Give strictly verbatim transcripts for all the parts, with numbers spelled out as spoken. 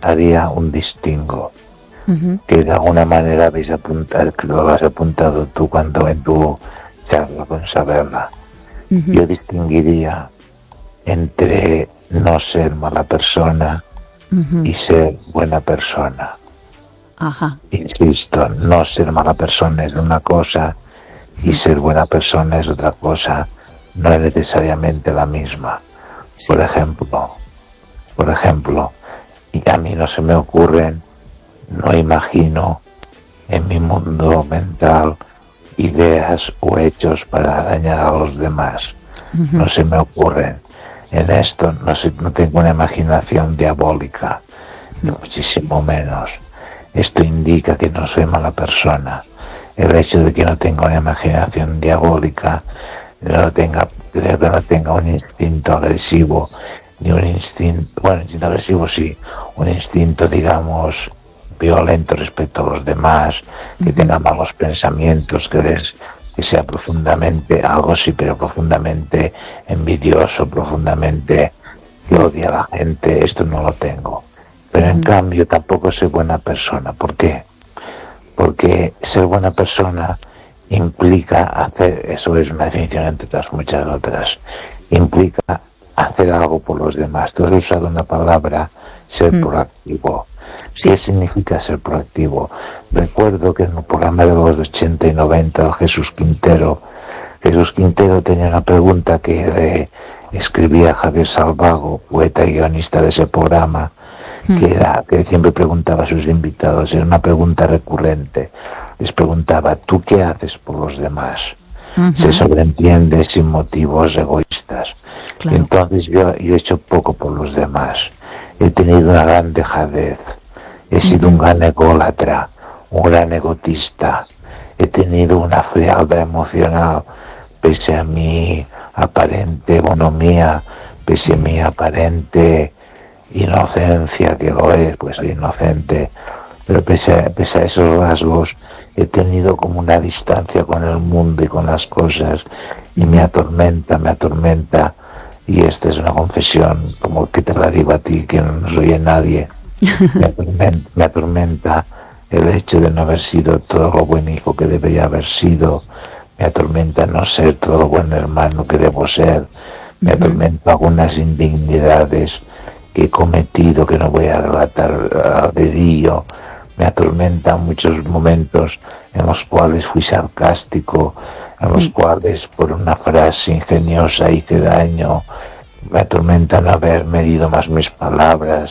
haría un distingo. Uh-huh. Que de alguna manera habéis apuntado, que lo has apuntado tú cuando en tu charla con Saberla. Uh-huh. Yo distinguiría entre no ser mala persona uh-huh. y ser buena persona. Ajá. Insisto, no ser mala persona es una cosa y ser buena persona es otra cosa, no es necesariamente la misma. Sí. Por ejemplo, por ejemplo, y a mí no se me ocurren, no imagino en mi mundo mental ideas o hechos para dañar a los demás. Uh-huh. No se me ocurren. En esto no, sé, no tengo una imaginación diabólica, ni muchísimo menos. Esto indica que no soy mala persona. El hecho de que no tenga una imaginación diabólica, no tenga, que no tenga un instinto agresivo, ni un instinto, bueno, instinto agresivo sí, un instinto, digamos, violento respecto a los demás, que uh-huh. tenga malos pensamientos, que, les, que sea profundamente, algo sí, pero profundamente envidioso, profundamente que odia a la gente, esto no lo tengo. Pero en uh-huh. cambio tampoco soy buena persona. ¿Por qué? Porque ser buena persona implica hacer, eso es una definición entre otras muchas otras, implica hacer algo por los demás. Tú has usado una palabra, ser uh-huh. proactivo. Sí. ¿Qué significa ser proactivo? Recuerdo que en el programa de los ochenta y noventa, Jesús Quintero, Jesús Quintero tenía una pregunta que eh, escribía Javier Salvago, poeta y guionista de ese programa, mm. que era, que siempre preguntaba a sus invitados, era una pregunta recurrente. Les preguntaba, ¿tú qué haces por los demás? Uh-huh. Se sobreentiende sin motivos egoístas. Claro. Entonces yo, yo he hecho poco por los demás. He tenido una gran dejadez. He sido un gran ególatra, un gran egotista. He tenido una frialdad emocional, pese a mi aparente bonomía, pese a mi aparente inocencia, que lo es, pues soy inocente, pero pese a, pese a esos rasgos, he tenido como una distancia con el mundo y con las cosas, y me atormenta, me atormenta, y esta es una confesión, como que te la digo a ti, que no soy nadie. Me atormenta, me atormenta el hecho de no haber sido todo lo buen hijo que debería haber sido. Me atormenta no ser todo lo buen hermano que debo ser. Me atormenta algunas indignidades que he cometido, que no voy a relatar a dedillo. Me atormenta muchos momentos en los cuales fui sarcástico, en los cuales por una frase ingeniosa hice daño. Me atormenta no haber medido más mis palabras.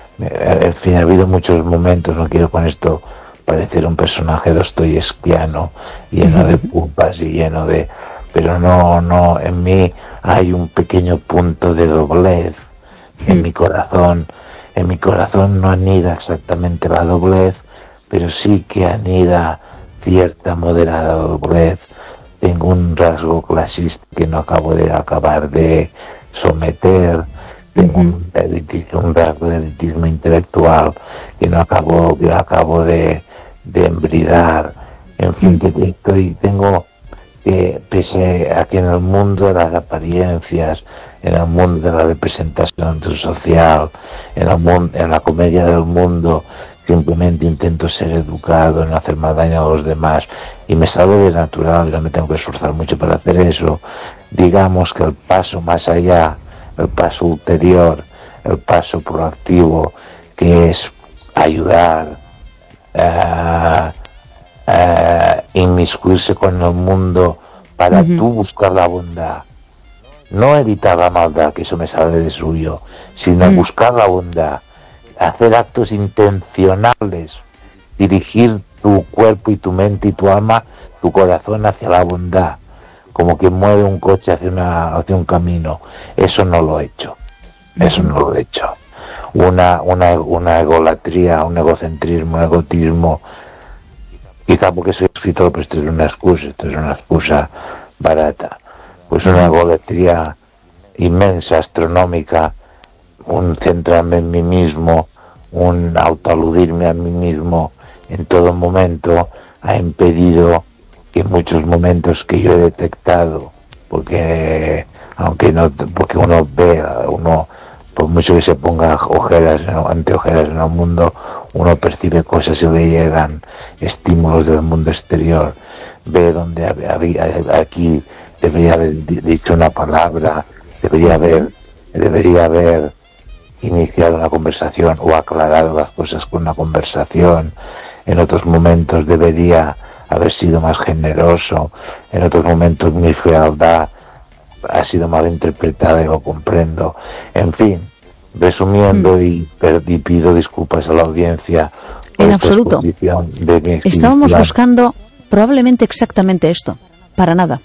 En fin, ha habido muchos momentos, no quiero con esto parecer un personaje dostoyevskiano, lleno de pupas y lleno de... Pero no, no, en mí hay un pequeño punto de doblez en mi corazón. En mi corazón no anida exactamente la doblez, pero sí que anida cierta moderada doblez. Tengo un rasgo clasista que no acabo de acabar de someter. Tengo un, un rasgo de elitismo intelectual que no acabo, que no acabo de, de embridar. En fin, que estoy, tengo que, pese a que en el mundo de las apariencias, en el mundo de la representación social, en, el mundo, en la comedia del mundo, simplemente intento ser educado, no hacer más daño a los demás, y me sale de natural, y no me tengo que esforzar mucho para hacer eso. Digamos que el paso más allá, el paso ulterior, el paso proactivo, que es ayudar, uh, uh, inmiscuirse con el mundo para uh-huh. tú buscar la bondad, no evitar la maldad, que eso me sale de suyo, sino uh-huh. buscar la bondad, hacer actos intencionales, dirigir tu cuerpo y tu mente y tu alma, tu corazón hacia la bondad, como que mueve un coche hacia una hacia un camino. Eso no lo he hecho, eso no lo he hecho. Una una una egolatría, un egocentrismo, un egotismo, quizá porque soy escritor, pero esto es una excusa, esto es una excusa barata. Pues una egolatría inmensa, astronómica, un centrarme en mí mismo, un autoaludirme a mí mismo en todo momento, ha impedido que en muchos momentos que yo he detectado, porque aunque no, porque uno ve, uno por mucho que se ponga ojeras, ¿no? Anteojeras en el mundo, uno percibe cosas y le llegan estímulos del mundo exterior, ve donde había, aquí debería haber dicho una palabra, debería haber, debería haber iniciado una conversación o aclarado las cosas con una conversación, en otros momentos debería haber sido más generoso, en otros momentos mi fealdad ha sido mal interpretada y lo comprendo. En fin, resumiendo, mm. y, y pido disculpas a la audiencia por en esta absoluto de mi estábamos buscando probablemente exactamente esto, para nada.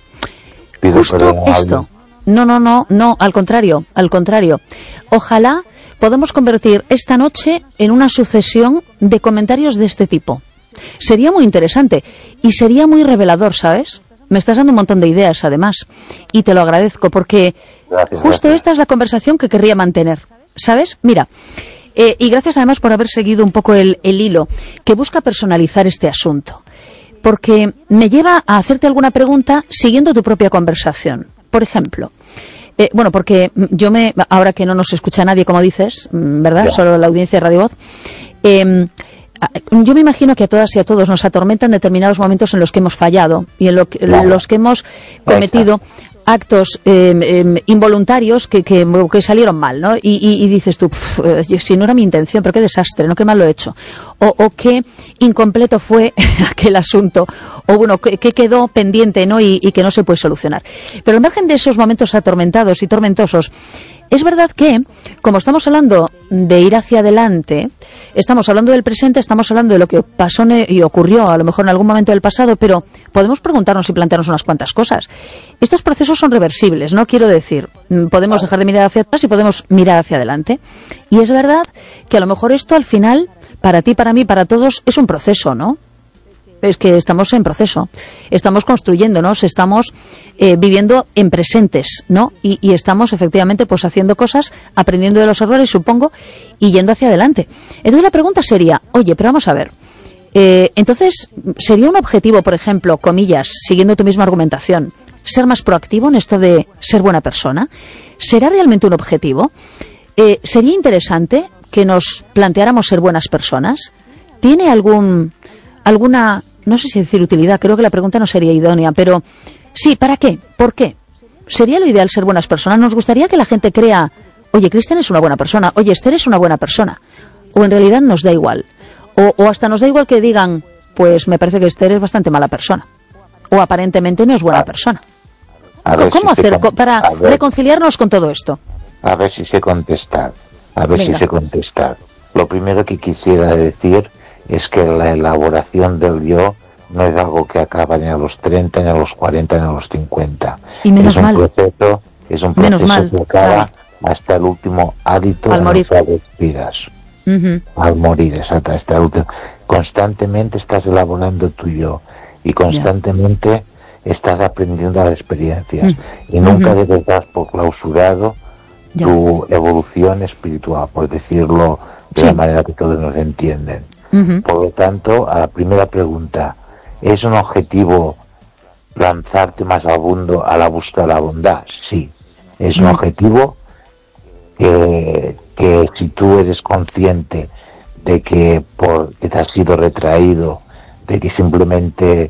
Pido Justo esto. No, no, no, no, al contrario, al contrario. Ojalá podamos convertir esta noche en una sucesión de comentarios de este tipo. Sería muy interesante y sería muy revelador, ¿sabes? Me estás dando un montón de ideas, además, y te lo agradezco, porque gracias, justo gracias. Esta es la conversación que querría mantener, ¿sabes? Mira, eh, y gracias además por haber seguido un poco el, el hilo que busca personalizar este asunto, porque me lleva a hacerte alguna pregunta siguiendo tu propia conversación. Por ejemplo, eh, bueno, porque yo me, ahora que no nos escucha nadie, como dices, ¿verdad? Ya. Solo la audiencia de Radio Voz, eh, yo me imagino que a todas y a todos nos atormentan determinados momentos en los que hemos fallado y en lo que, claro. los que hemos cometido actos eh, eh, involuntarios que, que, que salieron mal, ¿no? Y, y, y dices tú, si no era mi intención, pero qué desastre, ¿no? Qué mal lo he hecho. O, o qué incompleto fue aquel asunto, o bueno, que, que quedó pendiente, ¿no? Y, y que no se puede solucionar. Pero al margen de esos momentos atormentados y tormentosos, es verdad que, como estamos hablando de ir hacia adelante, estamos hablando del presente, estamos hablando de lo que pasó y ocurrió a lo mejor en algún momento del pasado, pero podemos preguntarnos y plantearnos unas cuantas cosas. Estos procesos son reversibles, ¿no? Quiero decir, podemos dejar de mirar hacia atrás y podemos mirar hacia adelante. Y es verdad que a lo mejor esto al final, para ti, para mí, para todos, es un proceso, ¿no? Es que estamos en proceso, estamos construyéndonos, estamos eh, viviendo en presentes, ¿no? Y, y estamos efectivamente pues haciendo cosas, aprendiendo de los errores, supongo, y yendo hacia adelante. Entonces la pregunta sería, oye, pero vamos a ver, eh, entonces, ¿sería un objetivo, por ejemplo, comillas, siguiendo tu misma argumentación, ser más proactivo en esto de ser buena persona? ¿Será realmente un objetivo? Eh, ¿Sería interesante que nos planteáramos ser buenas personas? ¿Tiene algún... alguna, no sé si decir utilidad, creo que la pregunta no sería idónea, pero sí, ¿para qué? ¿Por qué? ¿Sería lo ideal ser buenas personas? ¿Nos gustaría que la gente crea, oye, Cristian es una buena persona, oye, Esther es una buena persona? ¿O en realidad nos da igual? O, o hasta nos da igual que digan, pues me parece que Esther es bastante mala persona. O aparentemente no es buena persona. ¿Cómo si hacer con, para ver, reconciliarnos con todo esto? A ver si sé contestar, a ver Venga. si sé contestar. Lo primero que quisiera decir es que la elaboración del yo no es algo que acaba ni a los treinta, ni a los cuarenta, ni a los cincuenta. Y menos es un mal. Proceso, es un proceso que acaba hasta el último hábito al morir. Que respiras. Uh-huh. Al morir, exacto. Hasta el último. Constantemente estás elaborando tu yo y constantemente yeah. estás aprendiendo las experiencias. Uh-huh. Y nunca uh-huh. debes dar por clausurado yeah. tu evolución espiritual, por decirlo de sí. la manera que todos nos entienden. Uh-huh. Por lo tanto, a la primera pregunta, ¿es un objetivo lanzarte más al mundo a la búsqueda de la bondad? Sí, es uh-huh. un objetivo que, que si tú eres consciente de que, por, que te has sido retraído, de que simplemente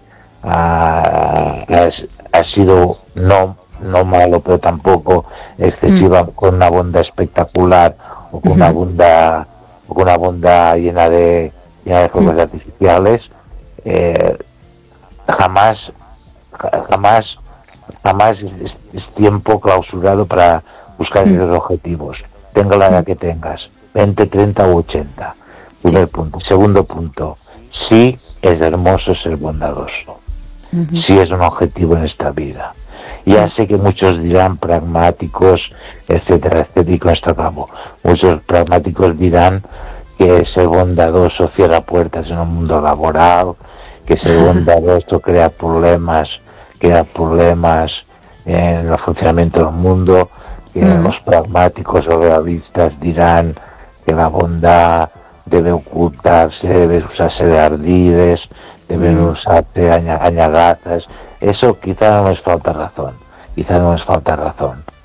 uh, has, has sido no, no malo, pero tampoco excesiva, uh-huh. con una bondad espectacular o con uh-huh. una bondad, o con una bondad llena de de fuegos mm. artificiales, eh, jamás jamás jamás es, es tiempo clausurado para buscar mm. esos objetivos, tenga la edad mm. que tengas, veinte, treinta u ochenta. Primer sí. punto. Segundo punto, sí es hermoso ser bondadoso, mm-hmm. sí es un objetivo en esta vida. Ya mm. sé que muchos dirán pragmáticos, etcétera, etcétera, y con esto acabo. Muchos pragmáticos dirán que ser bondadoso cierra puertas en un mundo laboral, que ser bondadoso crea problemas, crea problemas en el funcionamiento del mundo, que mm. los pragmáticos o realistas dirán que la bondad debe ocultarse, debe usarse de ardides, deben mm. usarse añagazas. Eso quizá no les falta razón, quizá no les falta razón.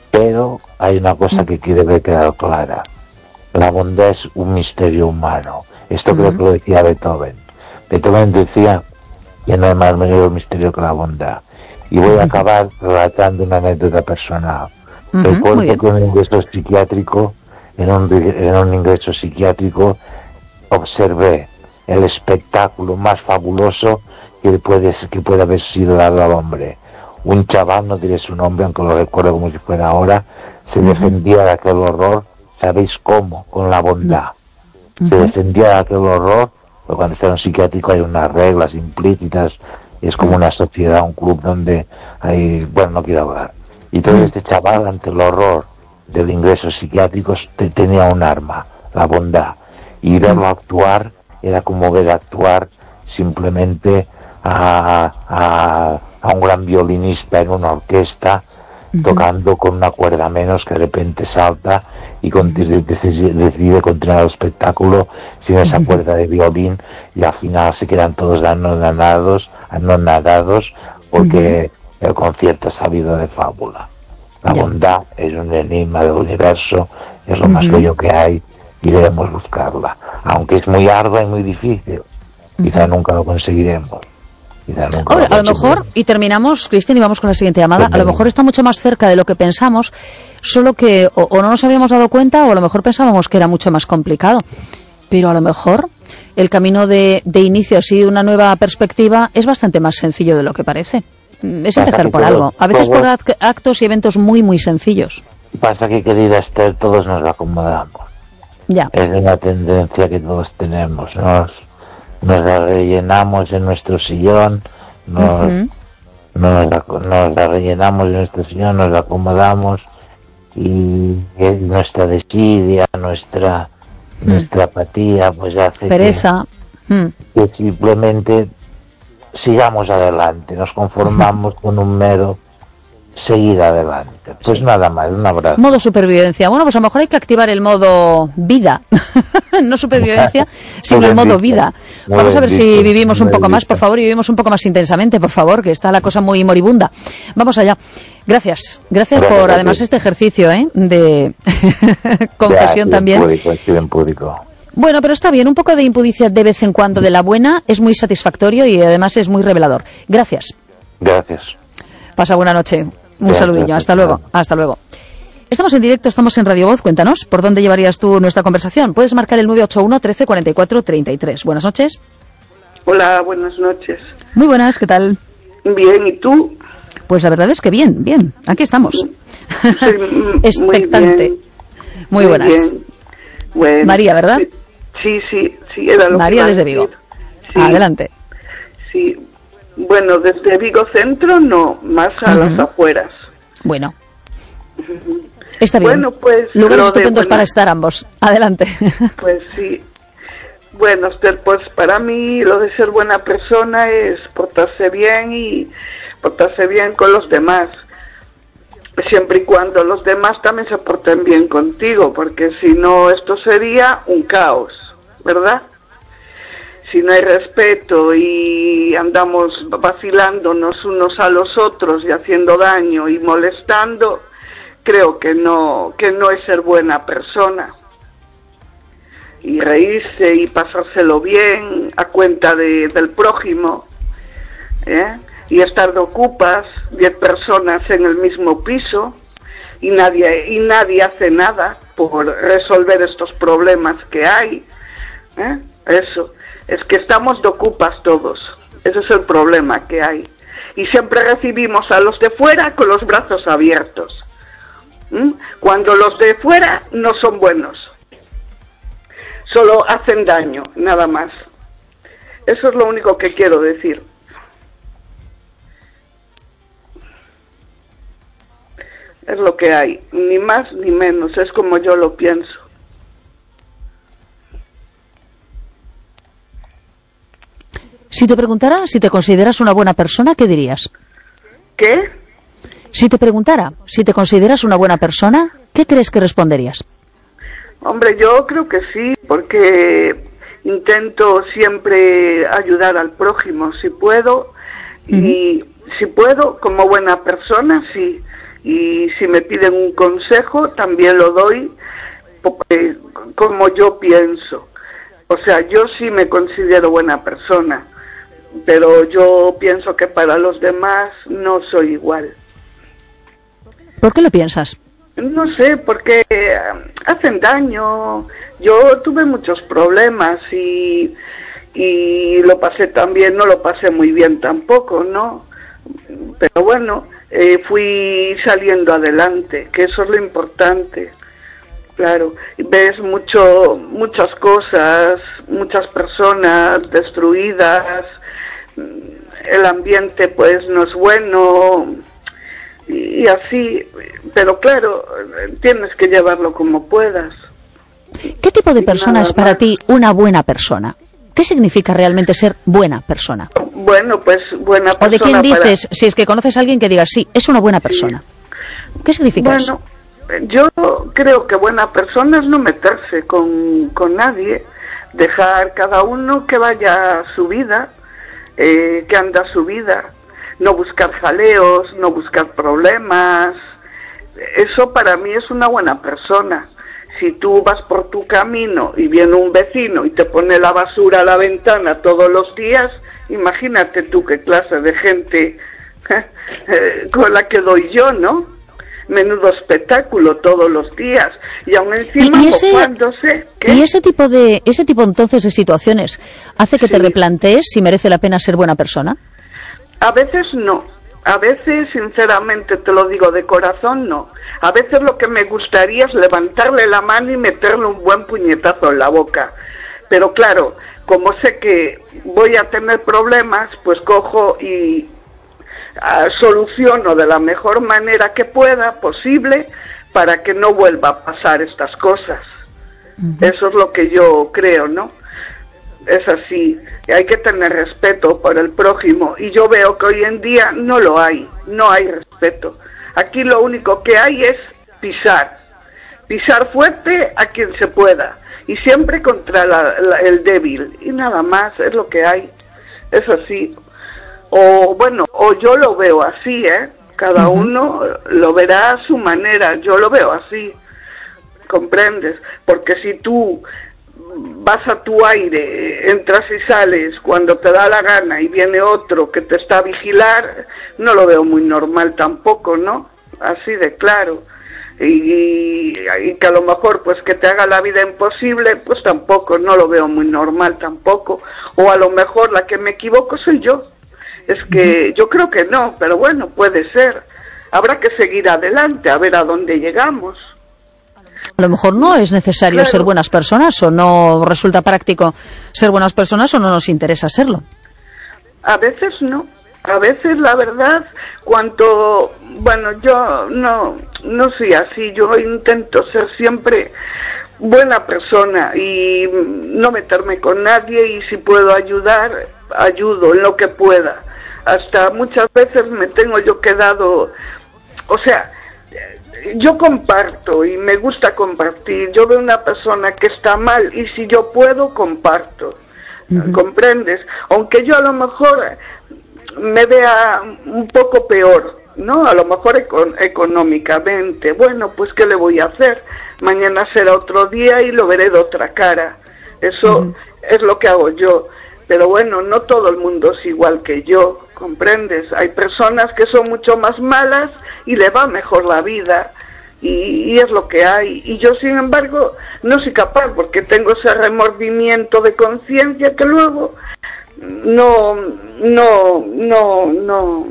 Pero hay una cosa que debe quedar clara. La bondad es un misterio humano. Esto creo que lo decía Beethoven. Beethoven decía que no hay más menudo misterio que la bondad. Y voy a acabar relatando una anécdota personal. Uh-huh, Recuerdo que en un ingreso psiquiátrico, en un, en un ingreso psiquiátrico, observé el espectáculo más fabuloso que puede, que puede haber sido dado al hombre. Un chaval, no diré su nombre, aunque lo recuerdo como si fuera ahora, se uh-huh. defendía de aquel horror. ¿Sabéis cómo? Con la bondad. Uh-huh. Se defendía de aquel horror, porque cuando está en un psiquiátrico hay unas reglas implícitas, y es como una sociedad, un club donde hay, bueno, no quiero hablar. Y todo uh-huh. este chaval, ante el horror del ingreso psiquiátrico, te, tenía un arma, la bondad. Y verlo uh-huh. actuar era como ver actuar simplemente a, a, a un gran violinista en una orquesta, uh-huh. tocando con una cuerda menos, que de repente salta y con, decide, decide continuar el espectáculo sin esa uh-huh. cuerda de violín, y al final se quedan todos anonadados, anonadados porque uh-huh. el concierto ha salido de fábula. La yeah. bondad es un enigma del universo, es lo uh-huh. más bello que hay y debemos buscarla, aunque es muy ardua y muy difícil. Uh-huh. Quizá nunca lo conseguiremos. Ahora, a lo mejor, y terminamos, Cristian, y vamos con la siguiente llamada, a lo mejor está mucho más cerca de lo que pensamos, solo que o, o no nos habíamos dado cuenta, o a lo mejor pensábamos que era mucho más complicado. Pero a lo mejor el camino de, de inicio, así de una nueva perspectiva, es bastante más sencillo de lo que parece. Es empezar por algo, a veces por actos y eventos muy, muy sencillos. Pasa que, querida Esther, todos nos acomodamos. Ya. Es una tendencia que todos tenemos, nos... nos la rellenamos en nuestro sillón, nos, uh-huh. nos, la, nos la rellenamos en nuestro sillón, nos la acomodamos, y, y nuestra desidia, nuestra uh-huh. nuestra apatía, pues hace pereza que, uh-huh. que simplemente sigamos adelante, nos conformamos uh-huh. con un mero seguir adelante. Pues sí. Nada más, un abrazo. Modo supervivencia. Bueno, pues a lo mejor hay que activar el modo vida. No supervivencia, sino el modo vida. Vamos a ver si vivimos un poco más, por favor, y vivimos un poco más intensamente, por favor, que está la cosa muy moribunda. Vamos allá. Gracias. Gracias, Gracias por, además, este ejercicio ¿eh? de confesión ya, también. Público, en público. Bueno, pero está bien. Un poco de impudicia de vez en cuando de la buena es muy satisfactorio y además es muy revelador. Gracias. Gracias. Pasa buena noche. Un saludillo. Hasta luego. Hasta luego. Estamos en directo, estamos en Radio Voz. Cuéntanos, ¿por dónde llevarías tú nuestra conversación? Puedes marcar el nueve ocho uno, trece, cuarenta y cuatro, treinta y tres. Buenas noches. Hola, buenas noches. Muy buenas, ¿qué tal? Bien, ¿y tú? Pues la verdad es que bien, bien. Aquí estamos. Sí, expectante. Muy, muy buenas. Muy bien. Bueno, María, ¿verdad? Sí, sí, sí, era lo María que desde Vigo. Sí, adelante. Sí, bueno, desde Vigo Centro no, más a uh-huh. las afueras. Bueno. Está bien. Bueno, pues lugares estupendos para estar ambos. Adelante. Pues sí. Bueno, Esther, pues para mí lo de ser buena persona es portarse bien y portarse bien con los demás. Siempre y cuando los demás también se porten bien contigo, porque si no esto sería un caos, ¿verdad? Si no hay respeto y andamos vacilándonos unos a los otros y haciendo daño y molestando, creo que no, que no es ser buena persona. Y reírse y pasárselo bien a cuenta de, del prójimo, ¿eh? Y estar de ocupas, diez personas en el mismo piso, y nadie, y nadie hace nada por resolver estos problemas que hay, ¿eh? Eso. Es que estamos de ocupas todos. Ese es el problema que hay. Y siempre recibimos a los de fuera con los brazos abiertos. ¿Mm? Cuando los de fuera no son buenos. Solo hacen daño, nada más. Eso es lo único que quiero decir. Es lo que hay. Ni más ni menos. Es como yo lo pienso. Si te preguntara si te consideras una buena persona, ¿qué dirías? ¿Qué? Si te preguntara si te consideras una buena persona, ¿qué crees que responderías? Hombre, yo creo que sí, porque intento siempre ayudar al prójimo, si puedo, uh-huh. y si puedo, como buena persona, sí. y si me piden un consejo también lo doy eh, como yo pienso. O sea, yo sí me considero buena persona, pero yo pienso que para los demás no soy igual. ¿Por qué lo piensas? No sé, porque hacen daño. Yo tuve muchos problemas y, y lo pasé también, no lo pasé muy bien tampoco, ¿no? Pero bueno, eh, fui saliendo adelante, que eso es lo importante. Claro, ves mucho, muchas cosas, muchas personas destruidas, el ambiente pues no es bueno y, y así, pero claro, tienes que llevarlo como puedas. ¿Qué tipo de persona es para ti una buena persona? ¿Qué significa realmente ser buena persona? Bueno, pues buena persona. ¿O de quién dices, para... si es que conoces a alguien que digas, sí, es una buena persona? Sí. ¿Qué significa bueno, eso? Yo creo que buena persona es no meterse con, con nadie, dejar cada uno que vaya a su vida, eh, que anda su vida, no buscar jaleos, no buscar problemas. Eso para mí es una buena persona. Si tú vas por tu camino y viene un vecino y te pone la basura a la ventana todos los días, imagínate tú qué clase de gente con la que doy yo, ¿no? Menudo espectáculo todos los días. Y aún encima, ¿Y, y ese, cuando sé que... y ese tipo de ese tipo entonces de situaciones hace que sí. te replantees si merece la pena ser buena persona? A veces no. A veces, sinceramente, te lo digo de corazón, no. A veces lo que me gustaría es levantarle la mano y meterle un buen puñetazo en la boca. Pero claro, como sé que voy a tener problemas, pues cojo y uh, soluciono de la mejor manera que pueda, posible, para que no vuelva a pasar estas cosas. Uh-huh. Eso es lo que yo creo, ¿no? Es así, hay que tener respeto por el prójimo y yo veo que hoy en día no lo hay, no hay respeto. Aquí lo único que hay es pisar, pisar fuerte a quien se pueda y siempre contra la, la, el débil y nada más, es lo que hay, es así. O bueno, o yo lo veo así, ¿eh? Cada uh-huh. uno lo verá a su manera, yo lo veo así, ¿comprendes? Porque si tú vas a tu aire, entras y sales cuando te da la gana y viene otro que te está a vigilar, no lo veo muy normal tampoco, ¿no? Así de claro. Y, y, y que a lo mejor pues que te haga la vida imposible, pues tampoco, no lo veo muy normal tampoco. O a lo mejor la que me equivoco soy yo. Es que yo creo que no, pero bueno, puede ser. Habrá que seguir adelante a ver a dónde llegamos. A lo mejor no es necesario claro. ser buenas personas o no resulta práctico ser buenas personas o no nos interesa serlo. A veces no, a veces la verdad, cuanto, bueno, yo no, no soy así, yo intento ser siempre buena persona y no meterme con nadie y si puedo ayudar, ayudo en lo que pueda. Hasta muchas veces me tengo yo quedado, o sea, yo comparto y me gusta compartir. Yo veo una persona que está mal y si yo puedo, comparto. Uh-huh. ¿Comprendes? Aunque yo a lo mejor me vea un poco peor, ¿no? A lo mejor econ- económicamente. Bueno, pues ¿qué le voy a hacer? Mañana será otro día y lo veré de otra cara. Eso uh-huh. es lo que hago yo. Pero bueno, no todo el mundo es igual que yo, ¿comprendes? Hay personas que son mucho más malas y le va mejor la vida y, y es lo que hay. Y yo, sin embargo, no soy capaz porque tengo ese remordimiento de conciencia que luego no, no, no, no,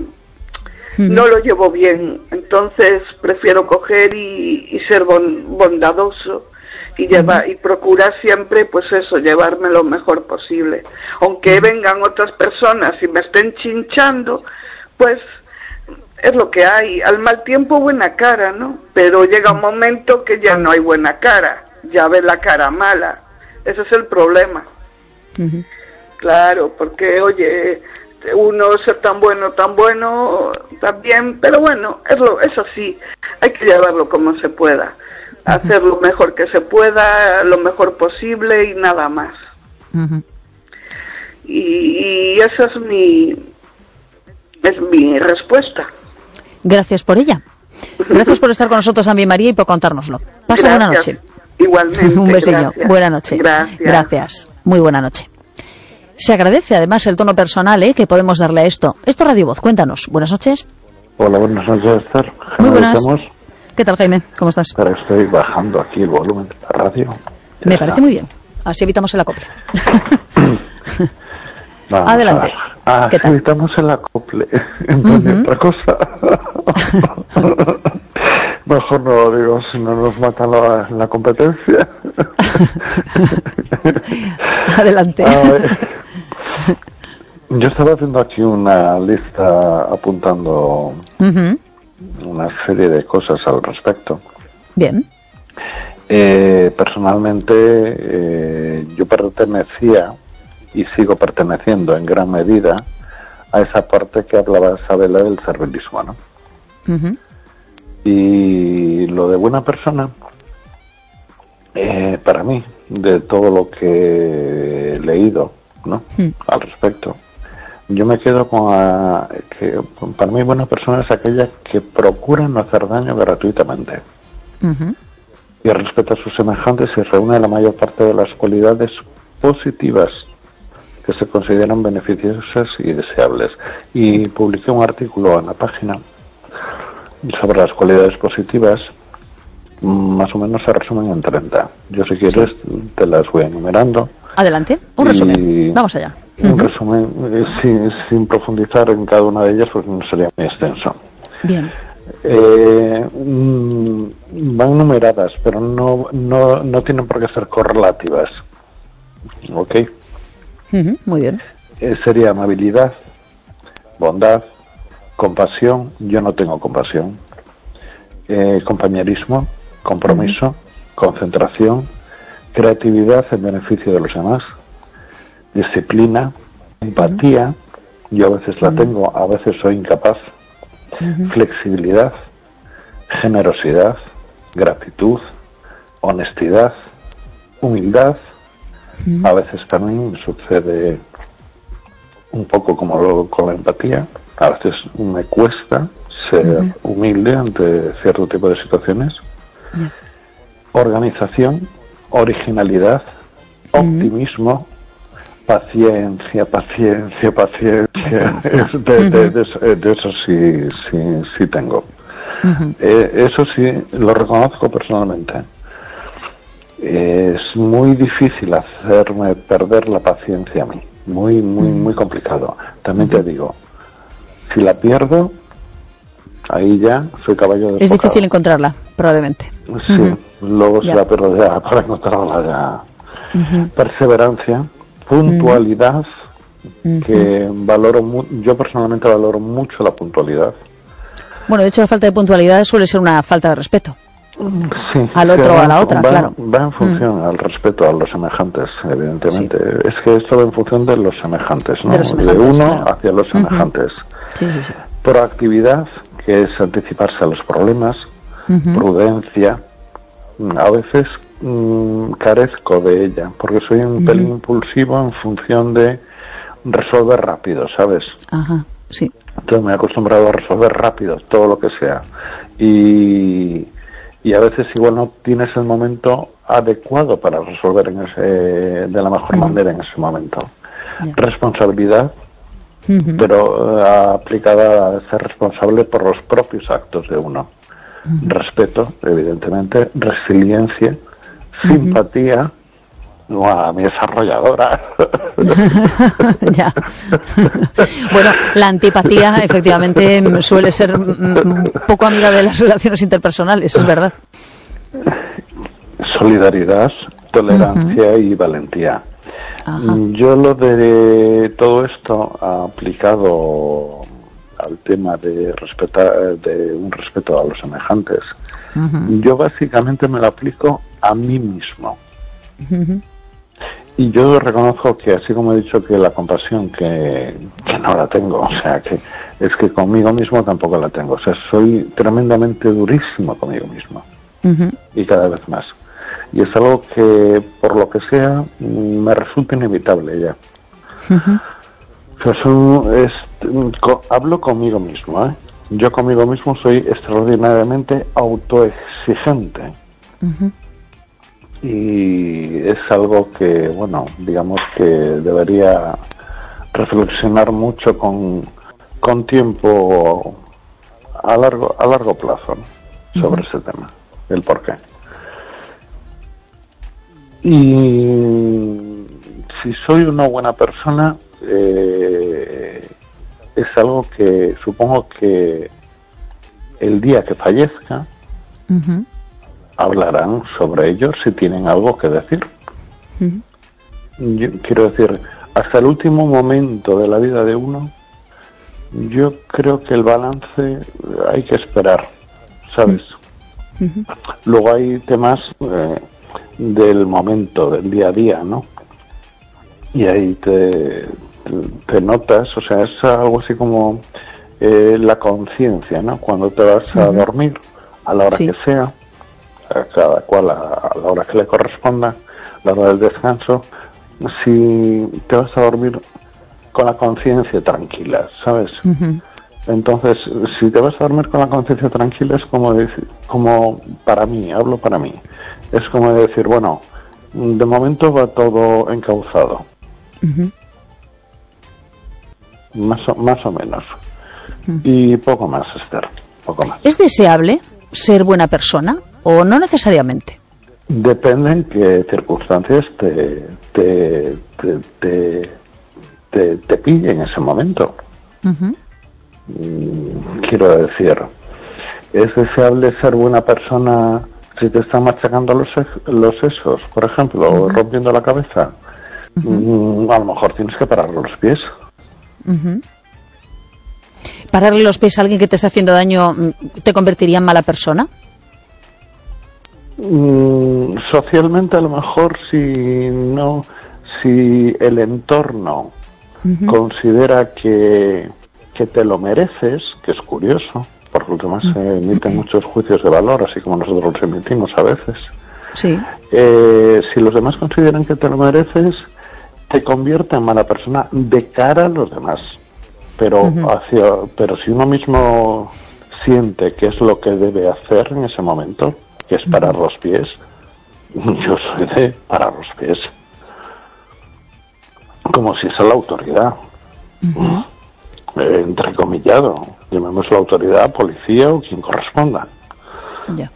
no lo llevo bien. Entonces prefiero coger y, y ser bon, bondadoso. Y, lleva, y procurar siempre, pues eso, llevarme lo mejor posible. Aunque vengan otras personas y me estén chinchando, pues es lo que hay. Al mal tiempo buena cara, ¿no? Pero llega un momento que ya no hay buena cara, ya ves la cara mala. Ese es el problema. Uh-huh. Claro, porque, oye, uno ser tan bueno, tan bueno, también, pero bueno, es, lo, es así. Hay que llevarlo como se pueda. Hacer lo mejor que se pueda, lo mejor posible y nada más. Uh-huh. Y, y esa es mi, es mi respuesta. Gracias por ella. Gracias por estar con nosotros también, María, y por contárnoslo. Pasa Gracias. buena noche. Igualmente. Un besillo. Gracias. Buena noche. Gracias. Gracias. Muy buena noche. Se agradece además el tono personal ¿eh? que podemos darle a esto. Esto Radio Voz, cuéntanos. Buenas noches. Hola, buenas noches, Esther. Muy buenas. Estamos? ¿Qué tal, Jaime? ¿Cómo estás? Pero estoy bajando aquí el volumen de la radio. Ya Me está. parece muy bien. Así evitamos el acople. Vamos Adelante. a- ¿Qué Así tal? evitamos el acople. Entonces, Ujú. otra cosa. Mejor no lo digo, si no nos mata la, la competencia. Adelante. A ver, yo estaba haciendo aquí una lista apuntando Ujú. una serie de cosas al respecto. Bien. Eh, personalmente, eh, yo pertenecía y sigo perteneciendo en gran medida a esa parte que hablaba Isabela del servilismo, ¿no? Ujú. Y lo de buena persona, eh, para mí, de todo lo que he leído, ¿no? Mm. Al respecto, yo me quedo con la- que para mí buena persona es aquella que procura no hacer daño gratuitamente Ujú. y respeta a sus semejantes y reúne la mayor parte de las cualidades positivas que se consideran beneficiosas y deseables. Y publiqué un artículo en la página sobre las cualidades positivas, más o menos se resumen en treinta. Yo, si quieres, te las voy enumerando. Adelante. Un Y resumen. Vamos allá. Un Ujú. resumen, eh, sin, sin profundizar en cada una de ellas, porque no sería muy extenso. Bien. Eh, mm, van numeradas, pero no, no, no tienen por qué ser correlativas. ¿Ok? Ujú. Muy bien. Eh, sería amabilidad, bondad, compasión. Yo no tengo compasión. Eh, compañerismo, compromiso, concentración, creatividad en beneficio de los demás, disciplina, empatía. Yo a veces la tengo, a veces soy incapaz. Flexibilidad, generosidad, gratitud, honestidad, humildad. A veces también sucede un poco como lo- con la empatía. A veces me cuesta ser humilde ante cierto tipo de situaciones. Organización, originalidad, optimismo, paciencia, paciencia, paciencia. Es de, de- de eso- de eso sí, sí, sí tengo. Eh, eso sí, lo reconozco personalmente. Es muy difícil hacerme perder la paciencia a mí. Muy, muy, muy complicado. También te digo, si la pierdo, ahí ya soy caballo de Es difícil encontrarla, probablemente. Sí, luego Ya. se la pierdo ya para encontrarla ya. Perseverancia, puntualidad, que valoro mu- yo personalmente valoro mucho la puntualidad. Bueno, de hecho, la falta de puntualidad suele ser una falta de respeto. Sí, Al otro sí, o a va- la otra, va, claro. Va en función al respeto a los semejantes, evidentemente. Es que esto va en función de los semejantes, ¿no? De los semejantes, uno claro. hacia los semejantes. Sí, sí, sí. Proactividad, que es anticiparse a los problemas. Ujú. Prudencia. A veces mm, carezco de ella, porque soy un pelín impulsivo en función de resolver rápido, ¿sabes? Ajá, sí. Entonces me he acostumbrado a resolver rápido todo lo que sea. Y, y a veces igual no tienes el momento adecuado para resolver en ese, de la mejor manera en ese momento. Ya. Responsabilidad, Ujú. pero eh, aplicada a ser responsable por los propios actos de uno. Respeto, evidentemente, resiliencia, simpatía, no a mi desarrolladora. Ya. Bueno, la antipatía efectivamente mm, suele ser mm, poco amiga de las relaciones interpersonales, es verdad. Solidaridad, tolerancia y valentía. Ajá. Yo lo de todo esto aplicado al tema de respetar, de un respeto a los semejantes, yo básicamente me lo aplico a mí mismo. Ujú. Y yo reconozco que, así como he dicho que la compasión, que, que no la tengo, o sea, que es que conmigo mismo tampoco la tengo. O sea, soy tremendamente durísimo conmigo mismo. Ujú. Y cada vez más. Y es algo que, por lo que sea, mm, me resulta inevitable ya. Ujú. O sea, son- es- co- hablo conmigo mismo, ¿eh? Yo conmigo mismo soy extraordinariamente autoexigente. Uh-huh. Y es algo que, bueno, digamos que debería reflexionar mucho con, con tiempo a largo a largo plazo, ¿no? Sobre uh-huh. ese tema, el por qué. Y si soy una buena persona, eh, es algo que supongo que el día que fallezca uh-huh. hablarán sobre ello si tienen algo que decir. Uh-huh. Yo quiero decir, hasta el último momento de la vida de uno, yo creo que el balance hay que esperar, ¿sabes? Uh-huh. Luego hay temas eh, del momento, del día a día, ¿no? Y ahí te, te notas, o sea, es algo así como eh, la conciencia, ¿no? Cuando te vas a uh-huh. dormir, a la hora sí. que sea, a cada cual a, a la hora que le corresponda, la hora del descanso, si te vas a dormir con la conciencia tranquila, ¿sabes? Uh-huh. Entonces, si te vas a dormir con la conciencia tranquila, es como decir, como para mí, hablo para mí, es como decir, bueno, de momento va todo encauzado. Uh-huh. Más o, más o menos. Uh-huh. Y poco más, Esther, poco más. ¿Es deseable ser buena persona o no necesariamente? Depende en qué circunstancias te te te te, te, te pille en ese momento. Uh-huh. Quiero decir, ¿es deseable ser buena persona si te están machacando los los sesos, por ejemplo, uh-huh. o rompiendo la cabeza? Uh-huh. A lo mejor tienes que pararle los pies. Uh-huh. ¿Pararle los pies a alguien que te está haciendo daño te convertiría en mala persona? Mm, socialmente a lo mejor si no, si el entorno uh-huh. considera que, que te lo mereces, que es curioso, porque los demás uh-huh. emiten muchos juicios de valor, así como nosotros los emitimos a veces. Sí. Eh, si los demás consideran que te lo mereces, te convierte en mala persona de cara a los demás. Pero uh-huh. hacia, pero si uno mismo siente que es lo que debe hacer en ese momento, que es parar los pies, yo soy de parar los pies. Como si es la autoridad. Uh-huh. Eh, entrecomillado. Llamemos la autoridad, policía o quien corresponda. Yeah.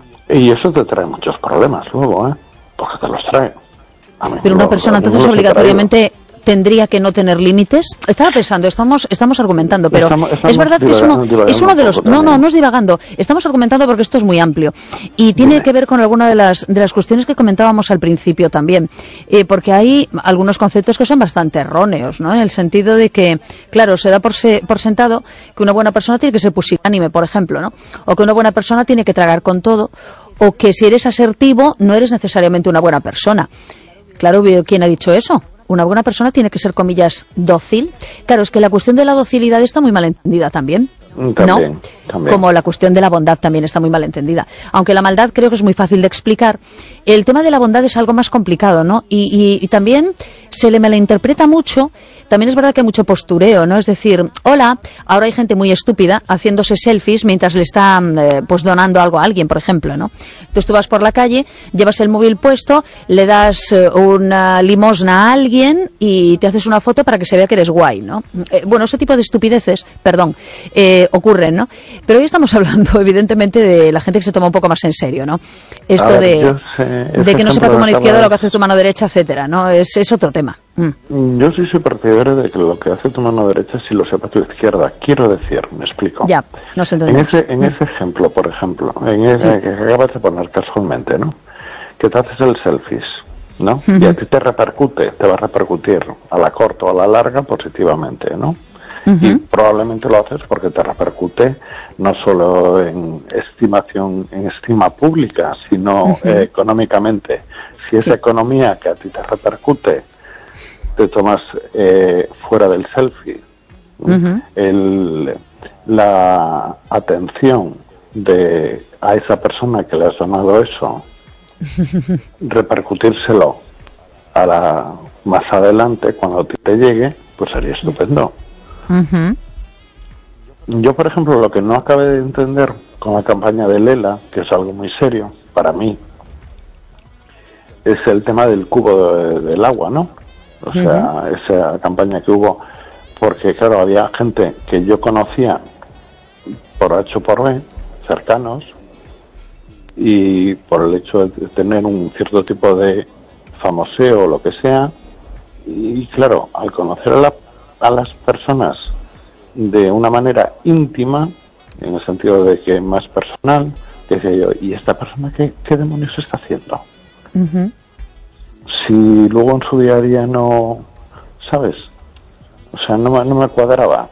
Y eso te trae muchos problemas luego, ¿eh? Porque te los trae. Pero una persona entonces obligatoriamente tendría que no tener límites. Estaba pensando, estamos estamos argumentando, pero estamos, estamos es verdad que es uno, es uno de los... No, no, no es divagando. Estamos argumentando porque esto es muy amplio. Y tiene Dime. que ver con alguna de las de las cuestiones que comentábamos al principio también. Eh, porque hay algunos conceptos que son bastante erróneos, ¿no? En el sentido de que, claro, se da por, se, por sentado que una buena persona tiene que ser pusilánime, por ejemplo, ¿no? O que una buena persona tiene que tragar con todo. O que si eres asertivo no eres necesariamente una buena persona. Claro, ¿quién ha dicho eso? Una buena persona tiene que ser, comillas, dócil. Claro, es que la cuestión de la docilidad está muy mal entendida también. También, ¿no? También. Como la cuestión de la bondad también está muy mal entendida. Aunque la maldad creo que es muy fácil de explicar. El tema de la bondad es algo más complicado, ¿no? Y, y, y también se le malinterpreta mucho. También es verdad que hay mucho postureo, ¿no? Es decir, hola, ahora hay gente muy estúpida haciéndose selfies mientras le está eh, pues donando algo a alguien, por ejemplo, ¿no? Entonces tú vas por la calle, llevas el móvil puesto, le das eh, una limosna a alguien y te haces una foto para que se vea que eres guay, ¿no? Eh, bueno, ese tipo de estupideces, perdón, eh, ocurren, ¿no? Pero hoy estamos hablando, evidentemente, de la gente que se toma un poco más en serio, ¿no? Esto ver, de, sé, de que no sepa tu mano izquierda lo que hace tu mano derecha, etcétera, ¿no? Es, es otro tema. Mm. Yo sí soy partidario de que lo que hace tu mano derecha sí lo sepa tu izquierda. Quiero decir, me explico. Ya, no se En ese, en mm. ese ejemplo, por ejemplo, en ese sí. que acabas de poner casualmente, ¿no? Que te haces el selfies, ¿no? Uh-huh. Y a ti te repercute, te va a repercutir a la corta o a la larga positivamente, ¿no? Uh-huh. Y probablemente lo haces porque te repercute no solo en estimación, en estima pública, sino uh-huh. eh, económicamente. Si esa sí. economía que a ti te repercute te tomas eh, fuera del selfie, uh-huh. el, la atención de a esa persona que le has donado eso, repercutírselo a la más adelante cuando te llegue, pues sería estupendo. Uh-huh. Yo, por ejemplo, lo que no acabé de entender con la campaña de Lela, que es algo muy serio para mí, es el tema del cubo de, del agua, ¿no? O sea, uh-huh. esa campaña que hubo, porque claro, había gente que yo conocía por H o por B, cercanos, y por el hecho de tener un cierto tipo de famoseo o lo que sea, y claro, al conocer a, la, a las personas de una manera íntima, en el sentido de que más personal, decía yo, ¿y esta persona qué, qué demonios está haciendo? Uh-huh. Si luego en su día a día no, ¿sabes? O sea, no, no me cuadraba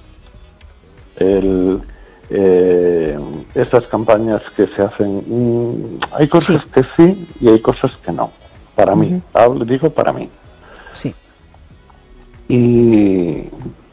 el eh, estas campañas que se hacen. Mmm, hay cosas sí. que sí y hay cosas que no, para uh-huh. mí, hablo, digo para mí. Sí. Y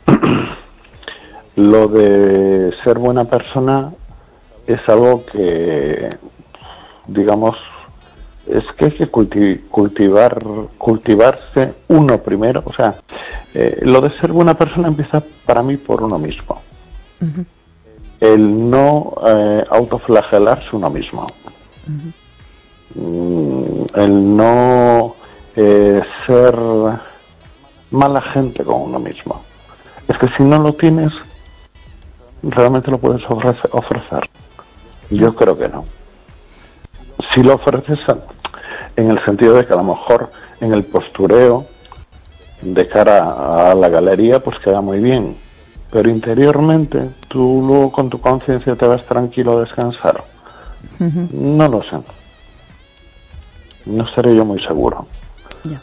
lo de ser buena persona es algo que, digamos, es que hay que culti- cultivar, cultivarse uno primero. O sea, eh, lo de ser buena persona empieza para mí por uno mismo. Uh-huh. El no eh, autoflagelarse uno mismo. Uh-huh. Mm, el no eh, ser mala gente con uno mismo. Es que si no lo tienes, realmente lo puedes ofrecer. ofrecer. Yo creo que no. Si lo ofreces en el sentido de que a lo mejor en el postureo de cara a la galería pues queda muy bien, pero interiormente tú luego con tu conciencia te vas tranquilo a descansar. Uh-huh. No lo sé, no estaré yo muy seguro. Yeah.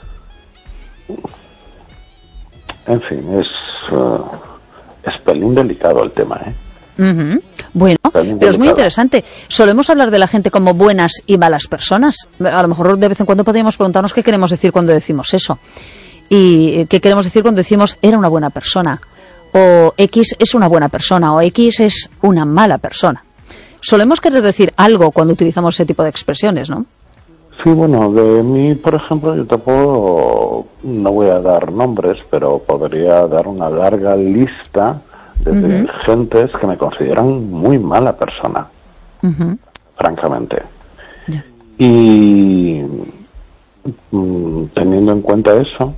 En fin, es uh, es pelín delicado el tema, ¿eh? Uh-huh. Bueno, pero es muy interesante. Solemos hablar de la gente como buenas y malas personas. A lo mejor de vez en cuando podríamos preguntarnos qué queremos decir cuando decimos eso. Y qué queremos decir cuando decimos era una buena persona. O X es una buena persona. O X es una mala persona. Solemos querer decir algo cuando utilizamos ese tipo de expresiones, ¿no? Sí, bueno, de mí, por ejemplo, yo te puedo, no voy a dar nombres, pero podría dar una larga lista de uh-huh. gentes que me consideran muy mala persona, uh-huh. francamente. Yeah. Y mm, teniendo en cuenta eso,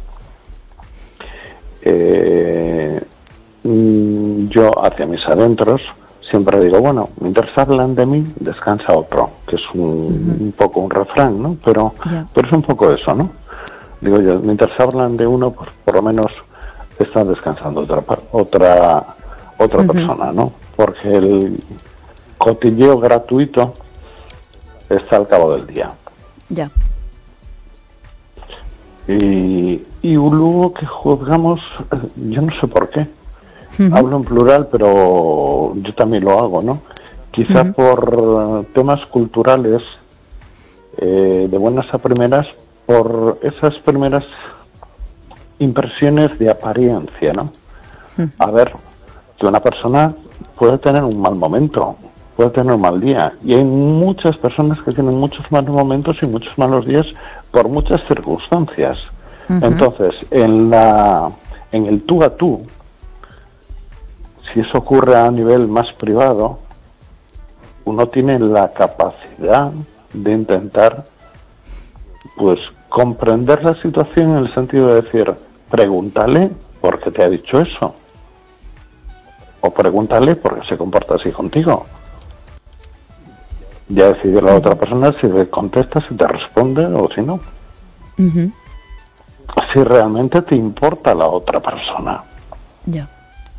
eh, mm, yo hacia mis adentros siempre digo, bueno, mientras hablan de mí, descansa otro, que es un, uh-huh. un poco un refrán, ¿no? Pero, yeah. pero es un poco eso, ¿no? Digo yo, mientras hablan de uno, pues por lo menos están descansando otra otra otra uh-huh. persona, ¿no? Porque el cotilleo gratuito está al cabo del día. Ya. Yeah. Y, y luego que juzgamos, yo no sé por qué. Uh-huh. Hablo en plural, pero yo también lo hago, ¿no? Quizá uh-huh. por temas culturales, eh, de buenas a primeras, por esas primeras impresiones de apariencia, ¿no? Uh-huh. A ver, que una persona puede tener un mal momento, puede tener un mal día, y hay muchas personas que tienen muchos malos momentos y muchos malos días por muchas circunstancias. Uh-huh. Entonces, en la, en el tú a tú, si eso ocurre a nivel más privado, uno tiene la capacidad de intentar, pues, comprender la situación en el sentido de decir, pregúntale por qué te ha dicho eso. O pregúntale por qué se comporta así contigo. Ya decidir la otra persona si te contesta, si te responde o si no. Uh-huh. Si realmente te importa la otra persona. Ya. Yeah.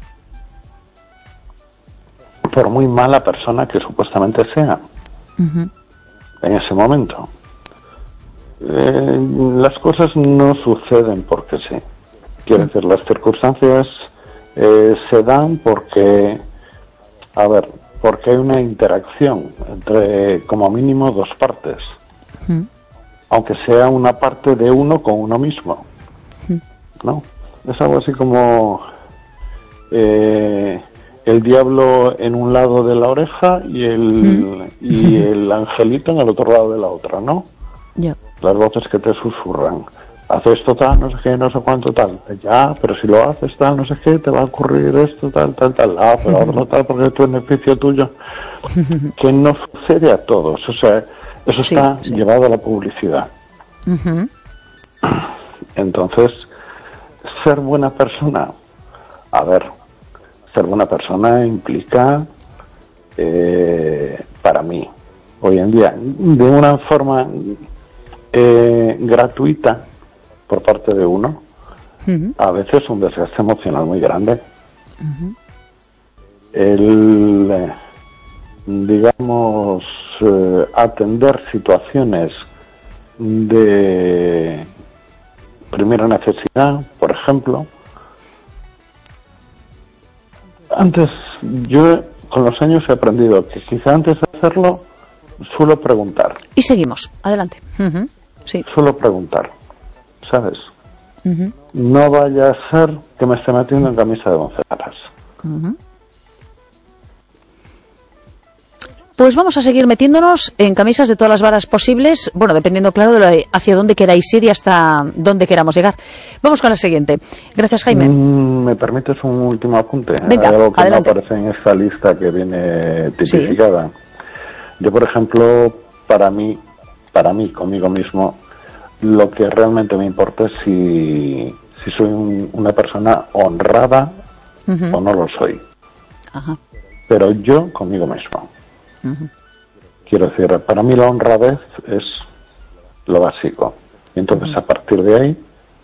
Por muy mala persona que supuestamente sea. Uh-huh. En ese momento. Eh, las cosas no suceden porque sí. Quiero uh-huh. decir, las circunstancias eh, se dan porque, a ver, porque hay una interacción entre, como mínimo, dos partes. Uh-huh. Aunque sea una parte de uno con uno mismo. Uh-huh. ¿No? Es algo así como eh, el diablo en un lado de la oreja y el, uh-huh. y el angelito en el otro lado de la otra, ¿no? Yeah. Las voces que te susurran. haz esto tal, no sé qué, no sé cuánto tal. Ya, pero si lo haces tal, no sé qué, te va a ocurrir esto tal, tal, tal. Ah, pero hazlo tal porque es tu beneficio tuyo. Que no sucede a todos. O sea, eso sí, está sí. llevado a la publicidad. Uh-huh. Entonces, ser buena persona, a ver, ser buena persona implica, eh, para mí, hoy en día, de una forma eh, gratuita por parte de uno, uh-huh. a veces un desgaste emocional muy grande. Uh-huh. El, eh, digamos, eh, atender situaciones de primera necesidad, por ejemplo. Antes, yo con los años he aprendido que quizá antes de hacerlo, suelo preguntar. Y seguimos, adelante. Uh-huh. Sí. Suelo preguntar, ¿sabes? Uh-huh. No vaya a ser que me esté metiendo en camisa de once varas. Uh-huh. Pues vamos a seguir metiéndonos en camisas de todas las varas posibles, bueno, dependiendo, claro, de, lo de hacia dónde queráis ir y hasta dónde queramos llegar. Vamos con la siguiente. Gracias, Jaime. Mm, ¿Me permites un último apunte? Venga, Hay algo que adelante. no aparece en esta lista que viene tipificada. Sí. Yo, por ejemplo, para mí, para mí, conmigo mismo, lo que realmente me importa es si, si soy un, una persona honrada uh-huh. o no lo soy. Ajá. Pero yo, conmigo mismo. Uh-huh. Quiero decir, para mí la honradez es lo básico. Y entonces, uh-huh. a partir de ahí,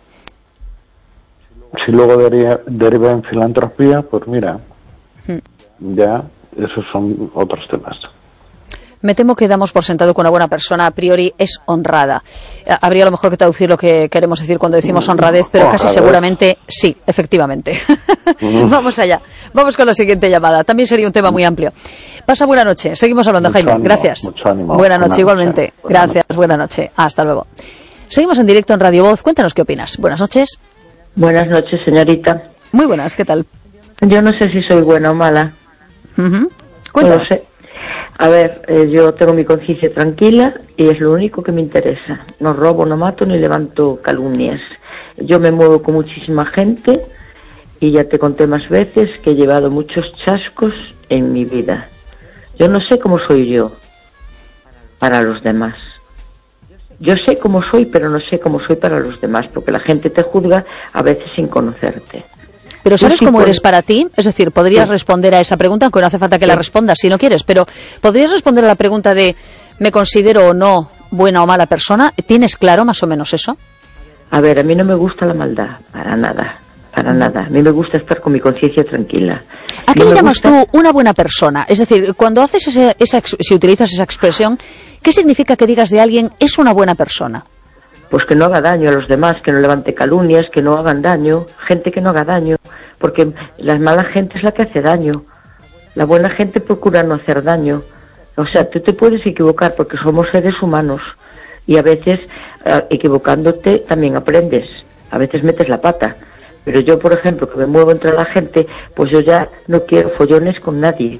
si luego deriva, deriva en filantropía, pues mira, uh-huh. ya esos son otros temas. Me temo que damos por sentado que una buena persona a priori es honrada. Habría a lo mejor que traducir lo que queremos decir cuando decimos honradez, pero casi seguramente sí, efectivamente. Mm. Vamos allá. Vamos con la siguiente llamada. También sería un tema muy amplio. Pasa buena noche. Seguimos hablando, mucho Jaime. Ánimo, Gracias. Mucho ánimo. Buena noche, buena igualmente. Noche. Buena Gracias, noche. Buena noche. Hasta luego. Seguimos en directo en Radio Voz. Cuéntanos qué opinas. Buenas noches. Buenas noches, señorita. Muy buenas, ¿qué tal? Yo no sé si soy buena o mala. Uh-huh. Cuéntanos. No sé. A ver, eh, yo tengo mi conciencia tranquila y es lo único que me interesa. No robo, no mato ni levanto calumnias. Yo me muevo con muchísima gente y ya te conté más veces que he llevado muchos chascos en mi vida. Yo no sé cómo soy yo para los demás. Yo sé cómo soy, pero no sé cómo soy para los demás, porque la gente te juzga a veces sin conocerte. Pero ¿sabes sí cómo puedo... eres para ti? Es decir, podrías sí. responder a esa pregunta, aunque no hace falta que sí. la respondas si no quieres, pero ¿podrías responder a la pregunta de ¿me considero o no buena o mala persona? ¿Tienes claro más o menos eso? A ver, a mí no me gusta la maldad, para nada, para nada. A mí me gusta estar con mi conciencia tranquila. ¿A qué no le llamas gusta... tú una buena persona? Es decir, cuando haces ese, esa, si utilizas esa expresión, ¿qué significa que digas de alguien es una buena persona? Pues que no haga daño a los demás, que no levante calumnias, que no hagan daño, gente que no haga daño, porque la mala gente es la que hace daño. La buena gente procura no hacer daño. O sea, tú te puedes equivocar porque somos seres humanos y a veces eh, equivocándote también aprendes. A veces metes la pata. Pero yo, por ejemplo, que me muevo entre la gente, pues yo ya no quiero follones con nadie.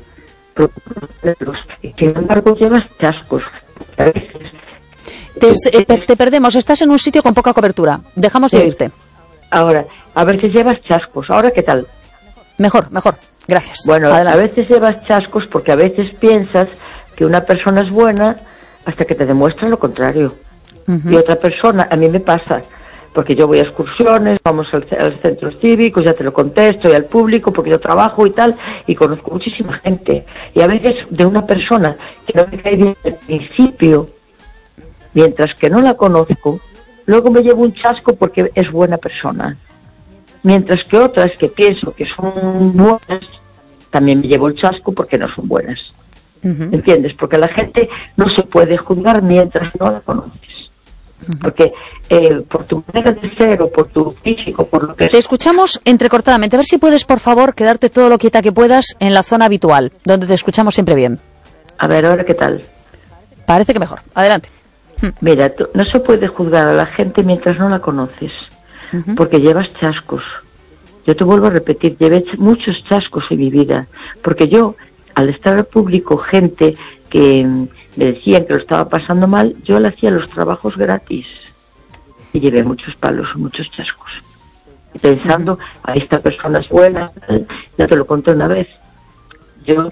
Sin embargo, llevas chascos. A veces... Te, te perdemos, estás en un sitio con poca cobertura. Dejamos de sí. oírte. Ahora, a veces llevas chascos. ¿Ahora qué tal? Mejor, mejor. Gracias. Bueno, adelante. A veces llevas chascos porque a veces piensas que una persona es buena hasta que te demuestra lo contrario. Uh-huh. Y otra persona, a mí me pasa, porque yo voy a excursiones, vamos al, a los centros cívicos, ya te lo contesto, y al público, porque yo trabajo y tal, y conozco muchísima gente. Y a veces de una persona que no me cae bien al principio, mientras que no la conozco, luego me llevo un chasco porque es buena persona. Mientras que otras que pienso que son buenas, también me llevo el chasco porque no son buenas. Uh-huh. ¿Entiendes? Porque la gente no se puede juzgar mientras no la conoces. Uh-huh. Porque eh, por tu manera de ser o por tu físico, por lo que... Te escuchamos entrecortadamente. A ver si puedes, por favor, quedarte todo lo quieta que puedas en la zona habitual, donde te escuchamos siempre bien. A ver, ¿ahora qué tal? Parece que mejor. Adelante. Mira, tú, no se puede juzgar a la gente mientras no la conoces, uh-huh. porque llevas chascos. Yo te vuelvo a repetir, llevé muchos chascos en mi vida, porque yo, al estar al público, gente que me decían que lo estaba pasando mal, yo le hacía los trabajos gratis. y llevé muchos palos, muchos chascos. Y pensando, a esta persona es buena, ya te lo conté una vez. Yo,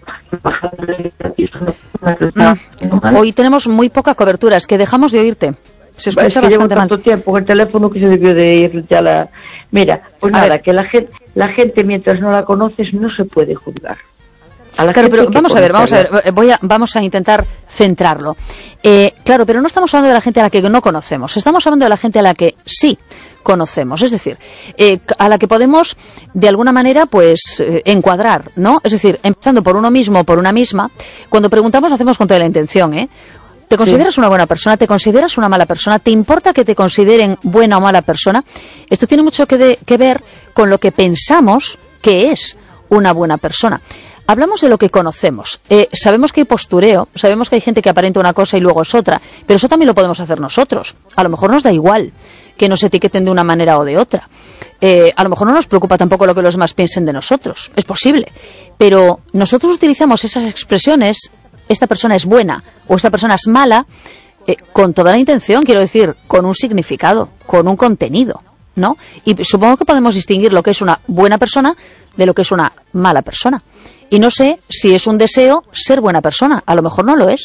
mm. Hoy tenemos muy poca cobertura, es que dejamos de oírte. Se escucha es que bastante llevo mal. Tanto tiempo el teléfono que se debió de ir ya la... Mira, pues a nada, ver. que la gente, la gente mientras no la conoces no se puede juzgar. Claro, pero vamos a ver, vamos a ver, voy a, vamos a intentar centrarlo. Eh, claro, pero no estamos hablando de la gente a la que no conocemos, estamos hablando de la gente a la que sí conocemos, es decir, eh, a la que podemos de alguna manera pues eh, encuadrar, ¿no? Es decir, empezando por uno mismo, por una misma, cuando preguntamos hacemos con toda la intención, ¿eh? ¿Te consideras sí. una buena persona? ¿Te consideras una mala persona? ¿Te importa que te consideren buena o mala persona? Esto tiene mucho que, de, que ver con lo que pensamos que es una buena persona. Hablamos de lo que conocemos. Eh, sabemos que hay postureo, sabemos que hay gente que aparenta una cosa y luego es otra, pero eso también lo podemos hacer nosotros. A lo mejor nos da igual que nos etiqueten de una manera o de otra. Eh, a lo mejor no nos preocupa tampoco lo que los demás piensen de nosotros. Es posible. Pero nosotros utilizamos esas expresiones, esta persona es buena o esta persona es mala, eh, con toda la intención, quiero decir, con un significado, con un contenido, ¿no? Y supongo que podemos distinguir lo que es una buena persona de lo que es una mala persona. Y no sé si es un deseo ser buena persona. A lo mejor no lo es.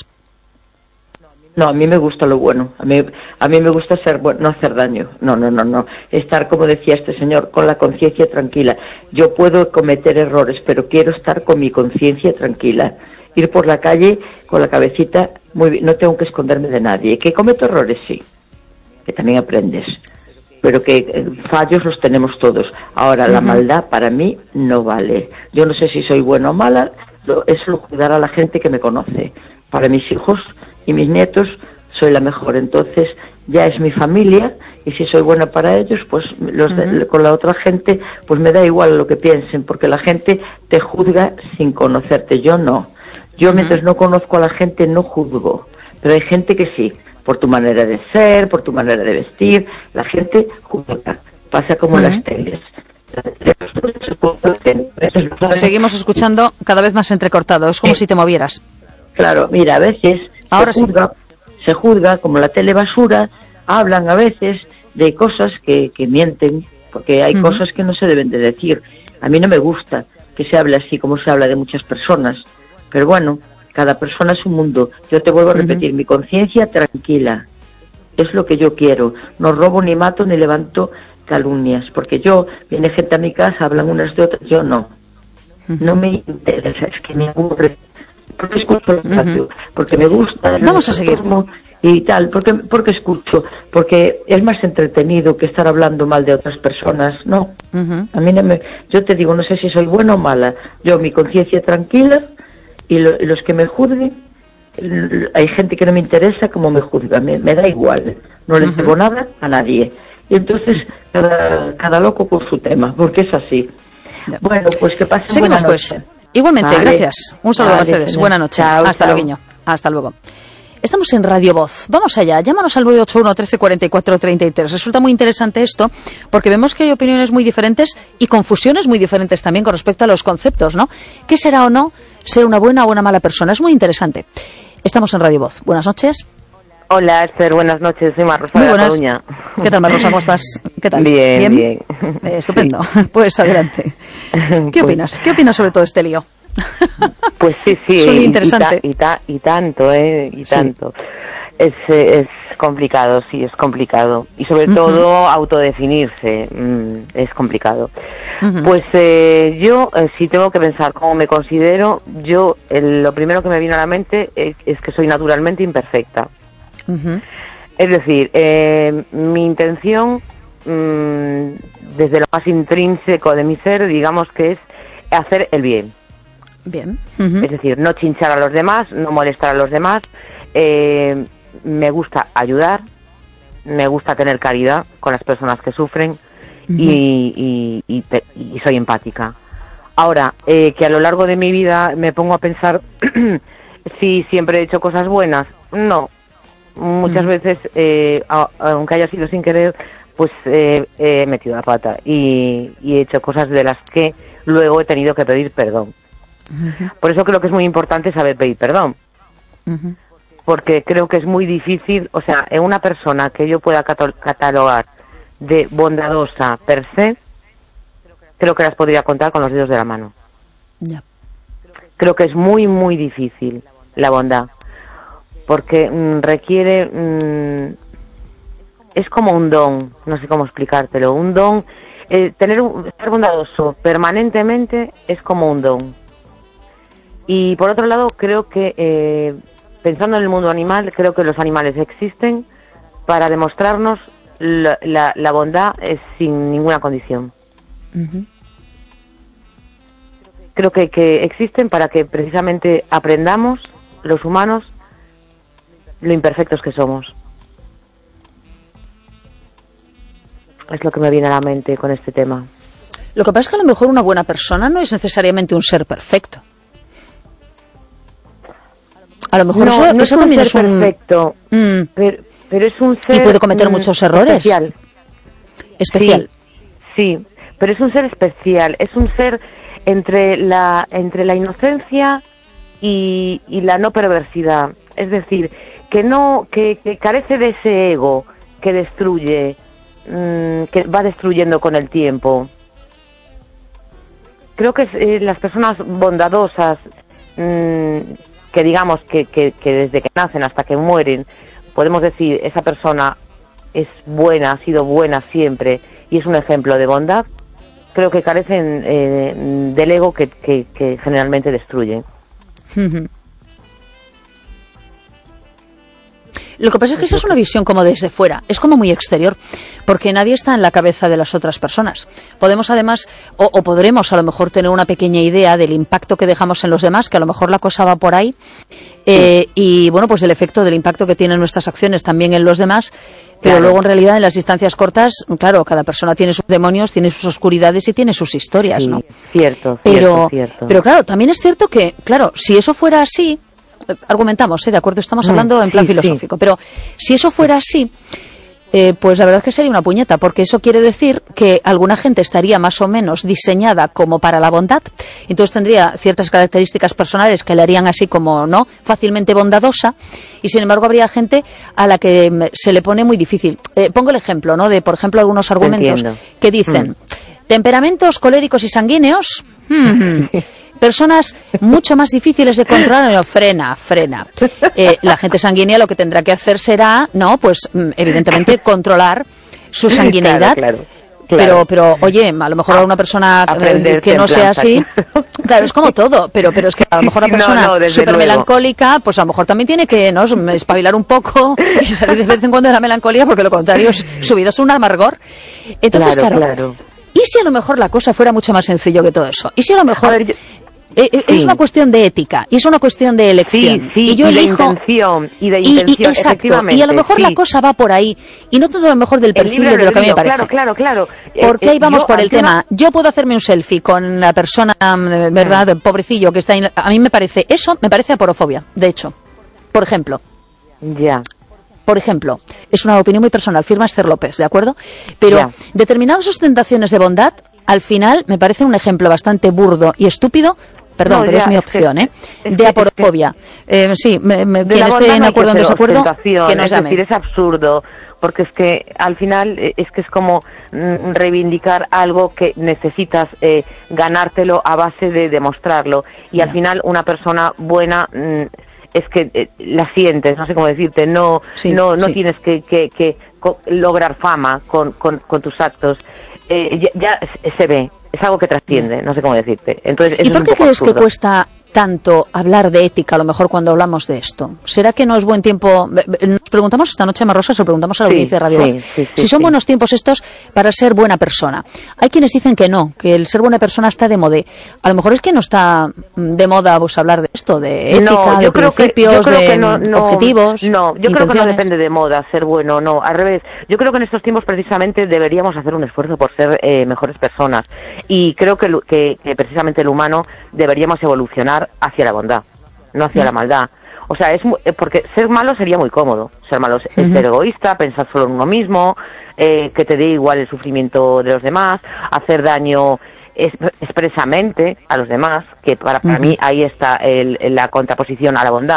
No, a mí me gusta lo bueno. A mí, a mí me gusta ser bueno, no hacer daño. No, no, no, no. Estar, como decía este señor, con la conciencia tranquila. Yo puedo cometer errores, pero quiero estar con mi conciencia tranquila. Ir por la calle con la cabecita muy bien. No tengo que esconderme de nadie. ¿Que cometo errores? Sí. Que también aprendes. Pero que eh, fallos los tenemos todos. Ahora, uh-huh. la maldad para mí no vale. Yo no sé si soy buena o mala, lo, es lo cuidar a la gente que me conoce. Para mis hijos y mis nietos soy la mejor. Entonces, ya es mi familia, y si soy buena para ellos, pues los uh-huh. de, con la otra gente, pues me da igual lo que piensen, porque la gente te juzga sin conocerte. Yo no. Yo, uh-huh. mientras no conozco a la gente, no juzgo. Pero hay gente que sí. Por tu manera de ser, por tu manera de vestir, la gente juzga. Pasa como uh-huh. las teles. Seguimos escuchando cada vez más entrecortado. Es como sí. si te movieras. Claro, mira, a veces Ahora se, juzga, sí. se juzga como la tele basura. Hablan a veces de cosas que, que mienten, porque hay uh-huh. cosas que no se deben de decir. A mí no me gusta que se hable así como se habla de muchas personas. Pero bueno, cada persona es un mundo. Yo te vuelvo a repetir, uh-huh. mi conciencia tranquila. Es lo que yo quiero. No robo, ni mato, ni levanto calumnias. Porque yo, viene gente a mi casa, hablan unas de otras, yo no. Uh-huh. No me interesa, es que me aburre. Porque escucho el radio, uh-huh. porque me gusta. Vamos a seguir. Y tal, porque, porque escucho. Porque es más entretenido que estar hablando mal de otras personas. No. Uh-huh. A mí no me... Yo te digo, no sé si soy buena o mala. Yo, mi conciencia tranquila. Y, lo, y los que me juzguen, hay gente que no me interesa como me juzga, me, me da igual, no les digo uh-huh. nada a nadie. Y entonces cada, cada loco con su tema, porque es así. Ya. Bueno, pues que pasen Seguimos buena noche. Pues. Igualmente, vale. Gracias. Un saludo, vale, Mercedes. Señor. Buena noche. Chao, Hasta chao. luego. Hasta luego. Estamos en Radio Voz. Vamos allá. Llámanos al nueve ocho uno, trece, cuarenta y cuatro, treinta y tres. Resulta muy interesante esto porque vemos que hay opiniones muy diferentes y confusiones muy diferentes también con respecto a los conceptos, ¿no? ¿Qué será o no ser una buena o una mala persona? Es muy interesante. Estamos en Radio Voz. Buenas noches. Hola, Esther. Buenas noches. Soy Marrosa de La Coruña. ¿Qué tal, Marrosa? ¿Cómo estás? ¿Qué tal? Bien, bien. bien. Eh, estupendo. Sí. Pues adelante. ¿Qué pues... opinas? ¿Qué opinas sobre todo este lío? Pues sí, sí. Es muy interesante. Y, ta, y, ta, y tanto, ¿eh? Y tanto. Sí. Es, es complicado, sí, es complicado. Y sobre uh-huh. todo autodefinirse mm, es complicado. Uh-huh. Pues eh, yo, eh, si tengo que pensar cómo me considero, yo el, lo primero que me viene a la mente es, es que soy naturalmente imperfecta. Uh-huh. Es decir, eh, mi intención, mmm, desde lo más intrínseco de mi ser, digamos que es hacer el bien. Bien. Uh-huh. Es decir, no chinchar a los demás, no molestar a los demás. Eh, me gusta ayudar, me gusta tener caridad con las personas que sufren uh-huh. y, y, y, te, y soy empática. Ahora, eh, que a lo largo de mi vida me pongo a pensar si siempre he hecho cosas buenas, no. Muchas uh-huh. veces, eh, a, aunque haya sido sin querer, pues eh, he metido la pata y, y he hecho cosas de las que luego he tenido que pedir perdón. Uh-huh. Por eso creo que es muy importante saber pedir perdón. Uh-huh. porque creo que es muy difícil, o sea, en una persona que yo pueda catalogar de bondadosa per se, creo que las podría contar con los dedos de la mano. Ya. Creo que es muy, muy difícil la bondad, porque mmm, requiere... Mmm, es como un don, no sé cómo explicártelo, un don, eh, tener un, ser bondadoso permanentemente es como un don. Y por otro lado, creo que, eh, pensando en el mundo animal, creo que los animales existen para demostrarnos la, la, la bondad eh, sin ninguna condición. Uh-huh. Creo que, que existen para que precisamente aprendamos, los humanos, lo imperfectos que somos. Es lo que me viene a la mente con este tema. Lo que pasa es que a lo mejor una buena persona no es necesariamente un ser perfecto. A lo mejor no, eso, no eso es también un ser es un... perfecto, mm. pero, pero es un ser... Y puede cometer mm, muchos errores. Especial. Especial. Sí, sí, pero es un ser especial, es un ser entre la, entre la inocencia y, y la no perversidad. Es decir, que no, que, que carece de ese ego que destruye, mmm, que va destruyendo con el tiempo. Creo que eh, las personas bondadosas, mmm, que digamos que, que, que desde que nacen hasta que mueren, podemos decir, esa persona es buena, ha sido buena siempre y es un ejemplo de bondad, creo que carecen eh, del ego que, que, que generalmente destruye. Uh-huh. Lo que pasa es que esa es una visión como desde fuera, es como muy exterior, porque nadie está en la cabeza de las otras personas. Podemos además, o, o podremos a lo mejor tener una pequeña idea del impacto que dejamos en los demás, que a lo mejor la cosa va por ahí, eh, y bueno, pues del efecto del impacto que tienen nuestras acciones también en los demás, pero claro, luego en realidad en las distancias cortas, claro, cada persona tiene sus demonios, tiene sus oscuridades y tiene sus historias, sí, ¿no? Cierto, pero, cierto, cierto. Pero claro, también es cierto que, claro, si eso fuera así, argumentamos, ¿eh? De acuerdo, estamos hablando en plan sí, filosófico, sí. Pero si eso fuera así, eh, pues la verdad es que sería una puñeta, porque eso quiere decir que alguna gente estaría más o menos diseñada como para la bondad, entonces tendría ciertas características personales que le harían así como, ¿no?, fácilmente bondadosa, y sin embargo habría gente a la que se le pone muy difícil. Eh, pongo el ejemplo, ¿no?, de, por ejemplo, algunos argumentos Entiendo. que dicen, mm. temperamentos coléricos y sanguíneos, mm, personas mucho más difíciles de controlar. No, frena, frena. Eh, la gente sanguínea lo que tendrá que hacer será, no, pues evidentemente controlar su sanguineidad. Claro, claro, claro. Pero, pero, oye, a lo mejor a una persona eh, que no sea así, claro, es como todo, pero, pero es que a lo mejor una persona no, no, súper melancólica, pues a lo mejor también tiene que, ¿no?, espabilar un poco y salir de vez en cuando de la melancolía, porque lo contrario, su vida es un amargor. Entonces, claro, claro, claro. ¿Y si a lo mejor la cosa fuera mucho más sencillo que todo eso? ¿Y si a lo mejor... A ver, yo... Eh, eh, sí. Es una cuestión de ética y es una cuestión de elección. Sí, sí, y yo y elijo, de intención, y de y, intención, y, exacto, efectivamente. y a lo mejor sí. la cosa va por ahí y no todo a lo mejor del perfil de lo que a mí me parece. Claro, claro, claro. Porque eh, ahí vamos yo, por el tema. No... Yo puedo hacerme un selfie con la persona, verdad, el pobrecillo que está ahí. A mí me parece, eso me parece aporofobia, de hecho. Por ejemplo. Ya. Por ejemplo, es una opinión muy personal, firma Esther López, ¿de acuerdo? Pero ya. Determinadas ostentaciones de bondad, al final, me parece un ejemplo bastante burdo y estúpido. Perdón, no, pero ya, es mi opción, ¿eh? De que, aporofobia. Es que, eh, sí, me, me, quien esté en acuerdo o en desacuerdo, que nos llame. Es decir, es absurdo, porque es que al final es que es como mm, reivindicar algo que necesitas eh, ganártelo a base de demostrarlo. Y ya. Al final una persona buena... Mm, es que eh, la sientes, no sé cómo decirte, no sí, no no sí. tienes que, que, que co- lograr fama con, con, con tus actos. Eh, ya, ya se ve, es algo que trasciende, no sé cómo decirte. Entonces, eso ¿y por qué es un poco crees absurdo. que cuesta tanto hablar de ética, a lo mejor cuando hablamos de esto? ¿Será que no es buen tiempo? Nos preguntamos esta noche, Marrosa, se lo preguntamos a la audiencia sí, de Radio sí, Voz. Sí, sí, si son sí. buenos tiempos estos para ser buena persona. Hay quienes dicen que no, que el ser buena persona está de moda. A lo mejor es que no está de moda pues, hablar de esto, de ética, no, de principios, que, de que no, no, objetivos. No, yo creo que no depende de moda ser bueno, no, al revés. Yo creo que en estos tiempos precisamente deberíamos hacer un esfuerzo por ser eh, mejores personas. Y creo que, que, que precisamente el humano deberíamos evolucionar hacia la bondad, no hacia mm. la maldad. O sea, es muy, porque ser malo sería muy cómodo. Ser malo es uh-huh. ser egoísta, pensar solo en uno mismo, eh, que te dé igual el sufrimiento de los demás, hacer daño es, expresamente a los demás, que para, para uh-huh. mí ahí está el, la contraposición a la bondad.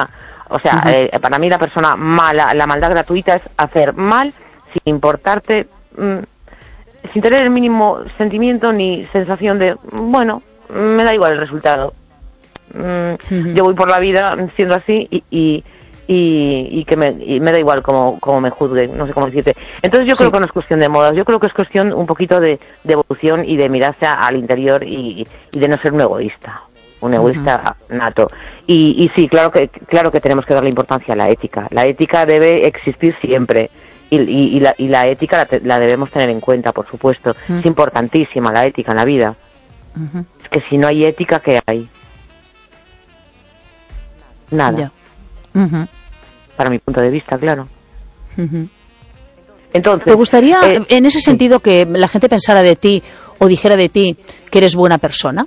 O sea, Uh-huh. eh, para mí la persona mala, la maldad gratuita es hacer mal sin importarte, mmm, sin tener el mínimo sentimiento ni sensación de, bueno, me da igual el resultado. Mm, uh-huh. Yo voy por la vida siendo así y, y, y, y que me, y me da igual cómo, cómo me juzguen, no sé cómo decirte. Entonces yo sí. creo que no es cuestión de modas, yo creo que es cuestión un poquito de, de evolución y de mirarse al interior y, y de no ser un egoísta, un egoísta uh-huh. nato. Y, y sí, claro que, claro que tenemos que darle importancia a la ética. La ética debe existir siempre. Y, y, y, la, y la ética la, te, la debemos tener en cuenta, por supuesto. Uh-huh. Es importantísima la ética en la vida. Uh-huh. Es que si no hay ética, ¿qué hay? Nada. Yeah. Uh-huh. Para mi punto de vista, claro. Uh-huh. Entonces, ¿te gustaría, eh, en ese sentido, sí. que la gente pensara de ti o dijera de ti que eres buena persona?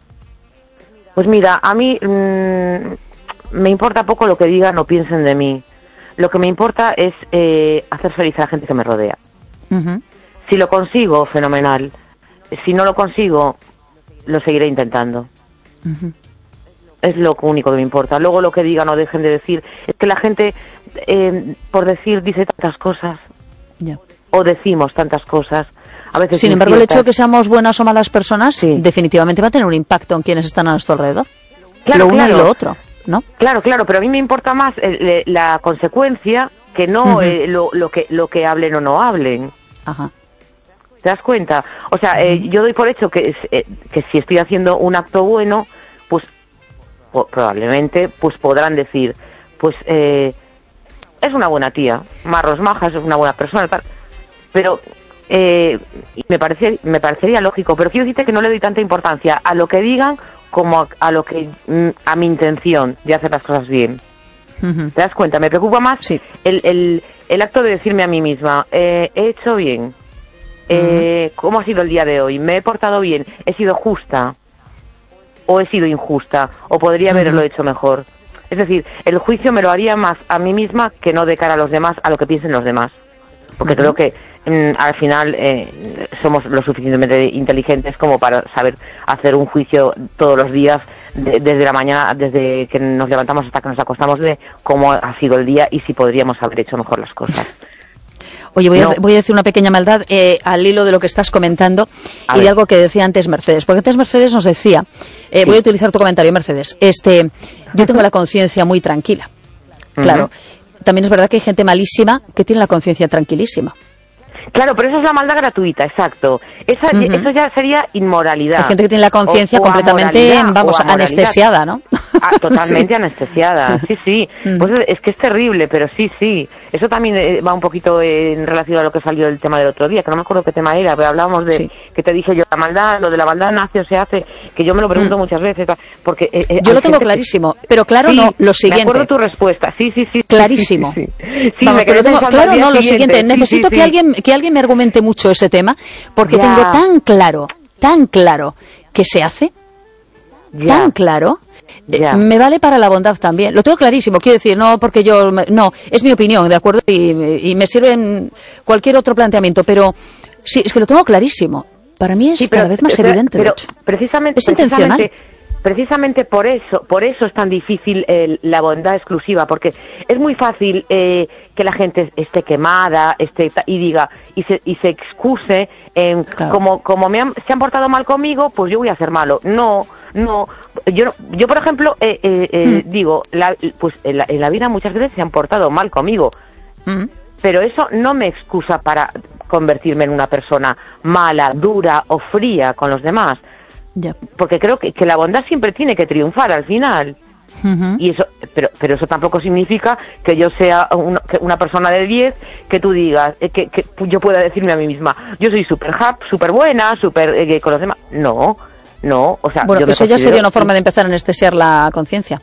Pues mira, a mí mmm, me importa poco lo que digan o piensen de mí. Lo que me importa es eh, hacer feliz a la gente que me rodea. Uh-huh. Si lo consigo, fenomenal. Si no lo consigo, lo seguiré intentando. Uh-huh. Es lo único que me importa. Luego lo que digan o dejen de decir. Es que la gente, eh, por decir, dice tantas cosas. Yeah. O decimos tantas cosas. A veces Sin embargo, el hecho de que seamos buenas o malas personas, sí. definitivamente va a tener un impacto en quienes están a nuestro alrededor. Claro, lo uno claro. y lo otro. ¿No? Claro, claro, pero a mí me importa más eh, la consecuencia que no uh-huh. eh, lo, lo que lo que hablen o no hablen. Ajá. ¿Te das cuenta? O sea, uh-huh. eh, yo doy por hecho que eh, que si estoy haciendo un acto bueno, pues po- probablemente pues podrán decir, pues eh, es una buena tía, Marros Majas, es una buena persona, tal. Pero eh, me parece me parecería lógico, pero quiero decirte que no le doy tanta importancia a lo que digan como a, a lo que a mi intención de hacer las cosas bien. Uh-huh. ¿Te das cuenta? Me preocupa más sí. el, el, el acto de decirme a mí misma, eh, he hecho bien, eh, uh-huh. ¿cómo ha sido el día de hoy? ¿Me he portado bien? ¿He sido justa? ¿O he sido injusta? ¿O podría haberlo uh-huh. hecho mejor? Es decir, el juicio me lo haría más a mí misma que no de cara a los demás, a lo que piensen los demás. Porque uh-huh. creo que mm, al final eh, somos lo suficientemente inteligentes como para saber hacer un juicio todos los días, de, desde la mañana, desde que nos levantamos hasta que nos acostamos, de cómo ha sido el día y si podríamos haber hecho mejor las cosas. Oye, voy, no. a, voy a decir una pequeña maldad eh, al hilo de lo que estás comentando a y ver. de algo que decía antes Mercedes. Porque antes Mercedes nos decía, eh, sí. voy a utilizar tu comentario, Mercedes, este, yo tengo la conciencia muy tranquila. Claro. Uh-huh. También es verdad que hay gente malísima que tiene la conciencia tranquilísima. Claro, pero eso es la maldad gratuita, exacto. Esa, uh-huh. Eso ya sería inmoralidad. Hay gente que tiene la conciencia completamente, vamos, anestesiada, ¿no? Ah, totalmente sí. anestesiada, sí, sí. Uh-huh. Pues es que es terrible, pero sí, sí. Eso también eh, va un poquito en relación a lo que salió del tema del otro día, que no me acuerdo qué tema era, pero hablábamos de, sí. que te dije yo, la maldad, lo de la maldad nace o se hace, que yo me lo pregunto uh-huh. muchas veces, porque... Eh, eh, yo lo tengo clarísimo, que... pero claro, sí, no, lo siguiente. Me acuerdo tu respuesta, sí, sí, sí. Clarísimo. Sí, sí, sí. sí Vamos, me pero tengo, claro, no, lo siguiente, sí, necesito sí, que sí. alguien que alguien me argumente mucho ese tema, porque ya. tengo tan claro, tan claro que se hace, ya. tan claro, ya. eh, me vale para la bondad también. Lo tengo clarísimo, quiero decir, no porque yo, no, es mi opinión, ¿de acuerdo? Y, y me sirve en cualquier otro planteamiento, pero sí, es que lo tengo clarísimo. Para mí es sí, pero, cada vez más pero, evidente, pero, de hecho. Precisamente, es intencional. Precisamente, precisamente por eso, por eso es tan difícil el, la bondad exclusiva, porque es muy fácil eh, que la gente esté quemada, esté y diga y se y se excuse en claro. como como me han, se han portado mal conmigo, pues yo voy a ser malo. No, no. Yo yo por ejemplo eh, eh, eh, mm. digo, la, pues en la, en la vida muchas veces se han portado mal conmigo, mm. pero eso no me excusa para convertirme en una persona mala, dura o fría con los demás. Yeah. Porque creo que, que la bondad siempre tiene que triunfar al final. Uh-huh. Y eso, pero, pero eso tampoco significa que yo sea una, que una persona de diez, que tú digas, eh, que, que yo pueda decirme a mí misma, yo soy súper hap, súper buena, súper eh, con los demás. No, no, o sea... Bueno, yo eso ya sería una forma de empezar a anestesiar la conciencia.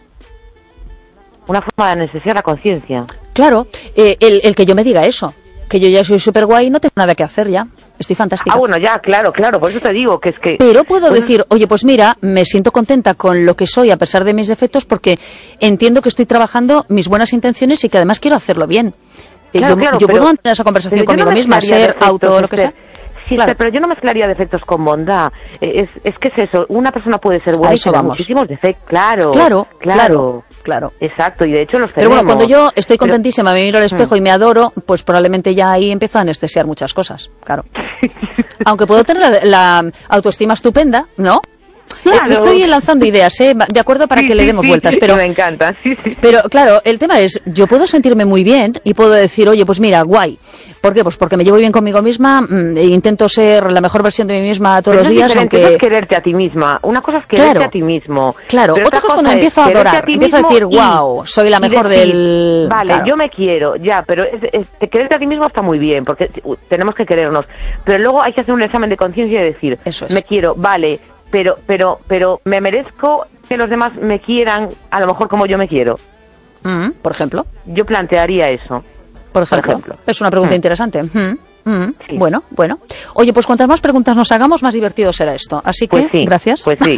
Una forma de anestesiar la conciencia. Claro, eh, el, el que yo me diga eso, que yo ya soy súper guay y no tengo nada que hacer ya. Estoy fantástica. Ah, bueno, ya, claro, claro, por eso te digo que es que... Pero puedo pues... decir, oye, pues mira, me siento contenta con lo que soy a pesar de mis defectos porque entiendo que estoy trabajando mis buenas intenciones y que además quiero hacerlo bien. Claro, yo claro, yo pero, puedo mantener esa conversación conmigo no misma, ser, defectos, auto, lo que sea. Sí, claro. pero yo no mezclaría defectos con bondad. Es, es que es eso, una persona puede ser A buena y eso tener vamos. muchísimos defectos. Claro, Claro, claro, claro, claro. Exacto, y de hecho los Pero tenemos. bueno, cuando yo estoy Pero- contentísima, me miro al espejo y me adoro, pues probablemente ya ahí empiezo a anestesiar muchas cosas, claro. Aunque puedo tener la, la autoestima estupenda, ¿no? Claro. Eh, estoy lanzando ideas, ¿eh? De acuerdo, para Sí, que le sí, demos sí, vueltas, pero... me encanta, sí, sí. Pero claro, el tema es, yo puedo sentirme muy bien y puedo decir, oye, pues mira, guay. ¿Por qué? Pues porque me llevo bien conmigo misma, mmm, e intento ser la mejor versión de mí misma todos Pero los eso es días, diferente, aunque... eso es quererte a ti misma. Una cosa es quererte Claro. a ti mismo. Claro, Pero otra cosa es cuando es empiezo a quererte adorar, ti empiezo a mismo decir, y- wow, soy la y mejor decir, del... Vale, Claro. yo me quiero, ya, pero es, es- te- quererte a ti mismo está muy bien, porque uh, tenemos que querernos. Pero luego hay que hacer un examen de conciencia y decir, Eso es. me quiero, vale, pero, pero, pero me merezco que los demás me quieran a lo mejor como yo me quiero. Mm, por ejemplo. Yo plantearía eso. Por ejemplo, ejemplo. es una pregunta Mm. interesante. Mm, mm. Sí. Bueno, bueno. Oye, pues cuantas más preguntas nos hagamos, más divertido será esto. Así que, Pues sí, gracias. pues sí.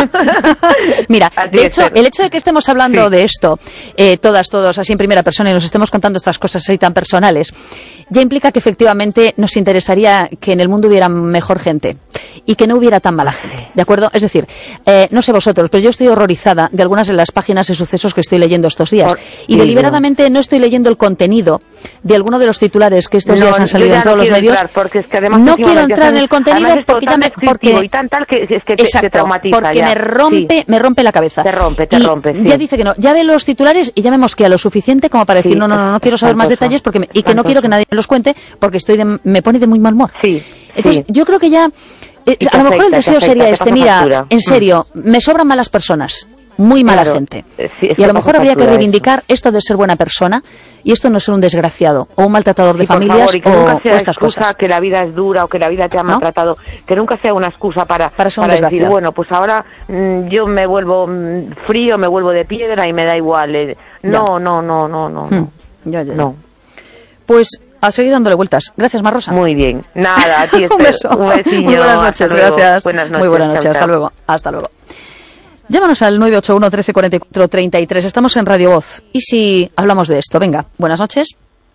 Mira, Así de es, hecho, Fer. el hecho de que estemos hablando Sí. de esto, eh, todas, todos, así en primera persona, y nos estemos contando estas cosas así tan personales, ya implica que efectivamente nos interesaría que en el mundo hubiera mejor gente y que no hubiera tan mala gente, ¿de acuerdo? Es decir, eh, no sé vosotros, pero yo estoy horrorizada de algunas de las páginas de sucesos que estoy leyendo estos días Por- y sí, deliberadamente no estoy leyendo el contenido de alguno de los titulares que estos No, días han yo salido ya en todos no los quiero medios. entrar, porque es que además no encima quiero ya entrar en sabes, el contenido además es porque, ya tan me, descriptivo porque y tan tal que es que te, Exacto, te traumatiza porque ya. me rompe, Sí. me rompe la cabeza. Te rompe, te Y rompe, sí. Ya dice que no, ya ve los titulares y ya me mosquea lo suficiente como para decir, Sí, no, no, no, no es quiero saber más espantoso, detalles porque me- y que no espantoso. quiero que nadie me los cuente porque estoy de- me pone de muy mal humor. Sí, Entonces, sí. yo creo que ya eh, Y te a lo mejor el afecta, te deseo afecta, sería te este, pasa mira, factura. en serio, me sobran malas personas. Muy mala Claro. gente. Eh, sí, y esto a lo pasa mejor habría que factura, reivindicar esto de ser buena persona y esto no ser un desgraciado o un maltratador de Sí, por familias favor, y que o, nunca o sea estas excusa cosas. que la vida es dura o que la vida te ha ¿No? maltratado, que nunca sea una excusa para, Para ser un decir, desgraciado. bueno, pues ahora mm, yo me vuelvo mm, frío, me vuelvo de piedra y me da igual. eh. No, Ya. no, no, no, no, Hmm. no. Ya, ya, ya. No. Pues a seguir dándole vueltas. Gracias, Marrosa. Muy bien. Nada, a ti, Un Esther. beso. Un besillo. Muy buenas Hasta noches, luego. gracias. Buenas noches. Muy buenas noches, Chao, hasta chao. luego. Hasta luego. Llámanos al nueve ocho uno, trece, cuarenta y cuatro, treinta y tres. Estamos en Radio Voz. ¿Y si hablamos de esto? Venga, buenas noches.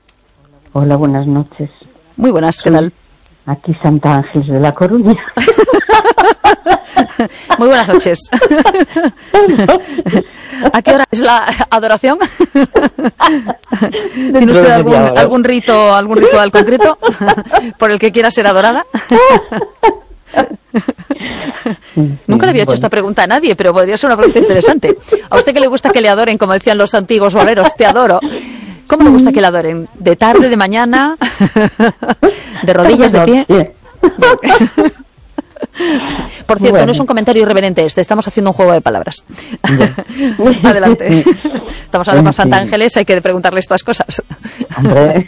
Hola, buenas noches. Muy buenas, ¿qué Sí. tal? Aquí Santa Ángeles de la Coruña. Muy buenas noches. ¿A qué hora es la adoración? ¿Tiene Dentro usted de algún, media hora. algún rito, algún ritual concreto por el que quiera ser adorada? Nunca le había hecho Bueno. esta pregunta a nadie, pero podría ser una pregunta interesante. ¿A usted que le gusta que le adoren, como decían los antiguos boleros, te adoro? ¿Cómo le gusta que le adoren? ¿De tarde, de mañana? ¿De rodillas, de pie? Bien. Por cierto, Bueno. no es un comentario irreverente este, estamos haciendo un juego de palabras. Adelante. Estamos hablando con Santa En fin. Ángeles, hay que preguntarle estas cosas. Hombre.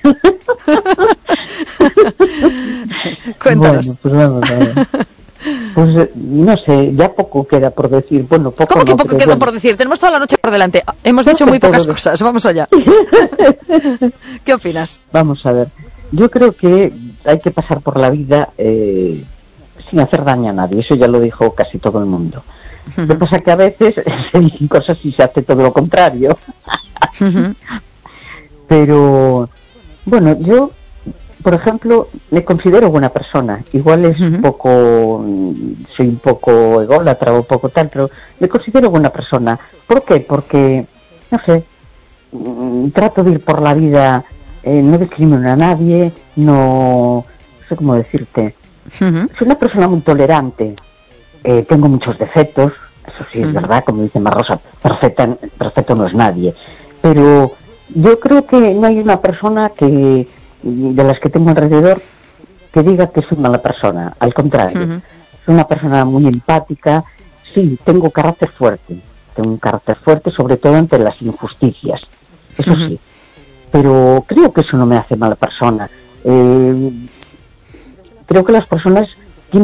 Cuéntanos. Bueno, pues vamos a ver. Pues eh, no sé, ya poco queda por decir. Bueno, poco ¿Cómo que no, poco pero queda bueno. por decir? Tenemos toda la noche por delante. Hemos dicho No, muy pero pocas todo. cosas. Vamos allá. ¿Qué opinas? Vamos a ver. Yo creo que hay que pasar por la vida eh, sin hacer daño a nadie. Eso ya lo dijo casi todo el mundo. Lo que pasa que a veces se dicen cosas y se hace todo lo contrario. Ujú. Pero, bueno, yo, por ejemplo, me considero buena persona. Igual es un Ujú. poco, mm, soy un poco ególatra o un poco tal, pero me considero buena persona. ¿Por qué? Porque, no sé, mm, trato de ir por la vida, eh, no discrimino a nadie, no, no sé cómo decirte. Ujú. Soy una persona muy tolerante. Eh, tengo muchos defectos, eso sí es Ujú. verdad, como dice Marrosa, perfecta, perfecto no es nadie. Pero yo creo que no hay una persona que de las que tengo alrededor que diga que soy mala persona. Al contrario, Ujú. soy una persona muy empática. Sí, tengo carácter fuerte. Tengo un carácter fuerte, sobre todo ante las injusticias. Eso Ujú. sí. Pero creo que eso no me hace mala persona. Eh, creo que las personas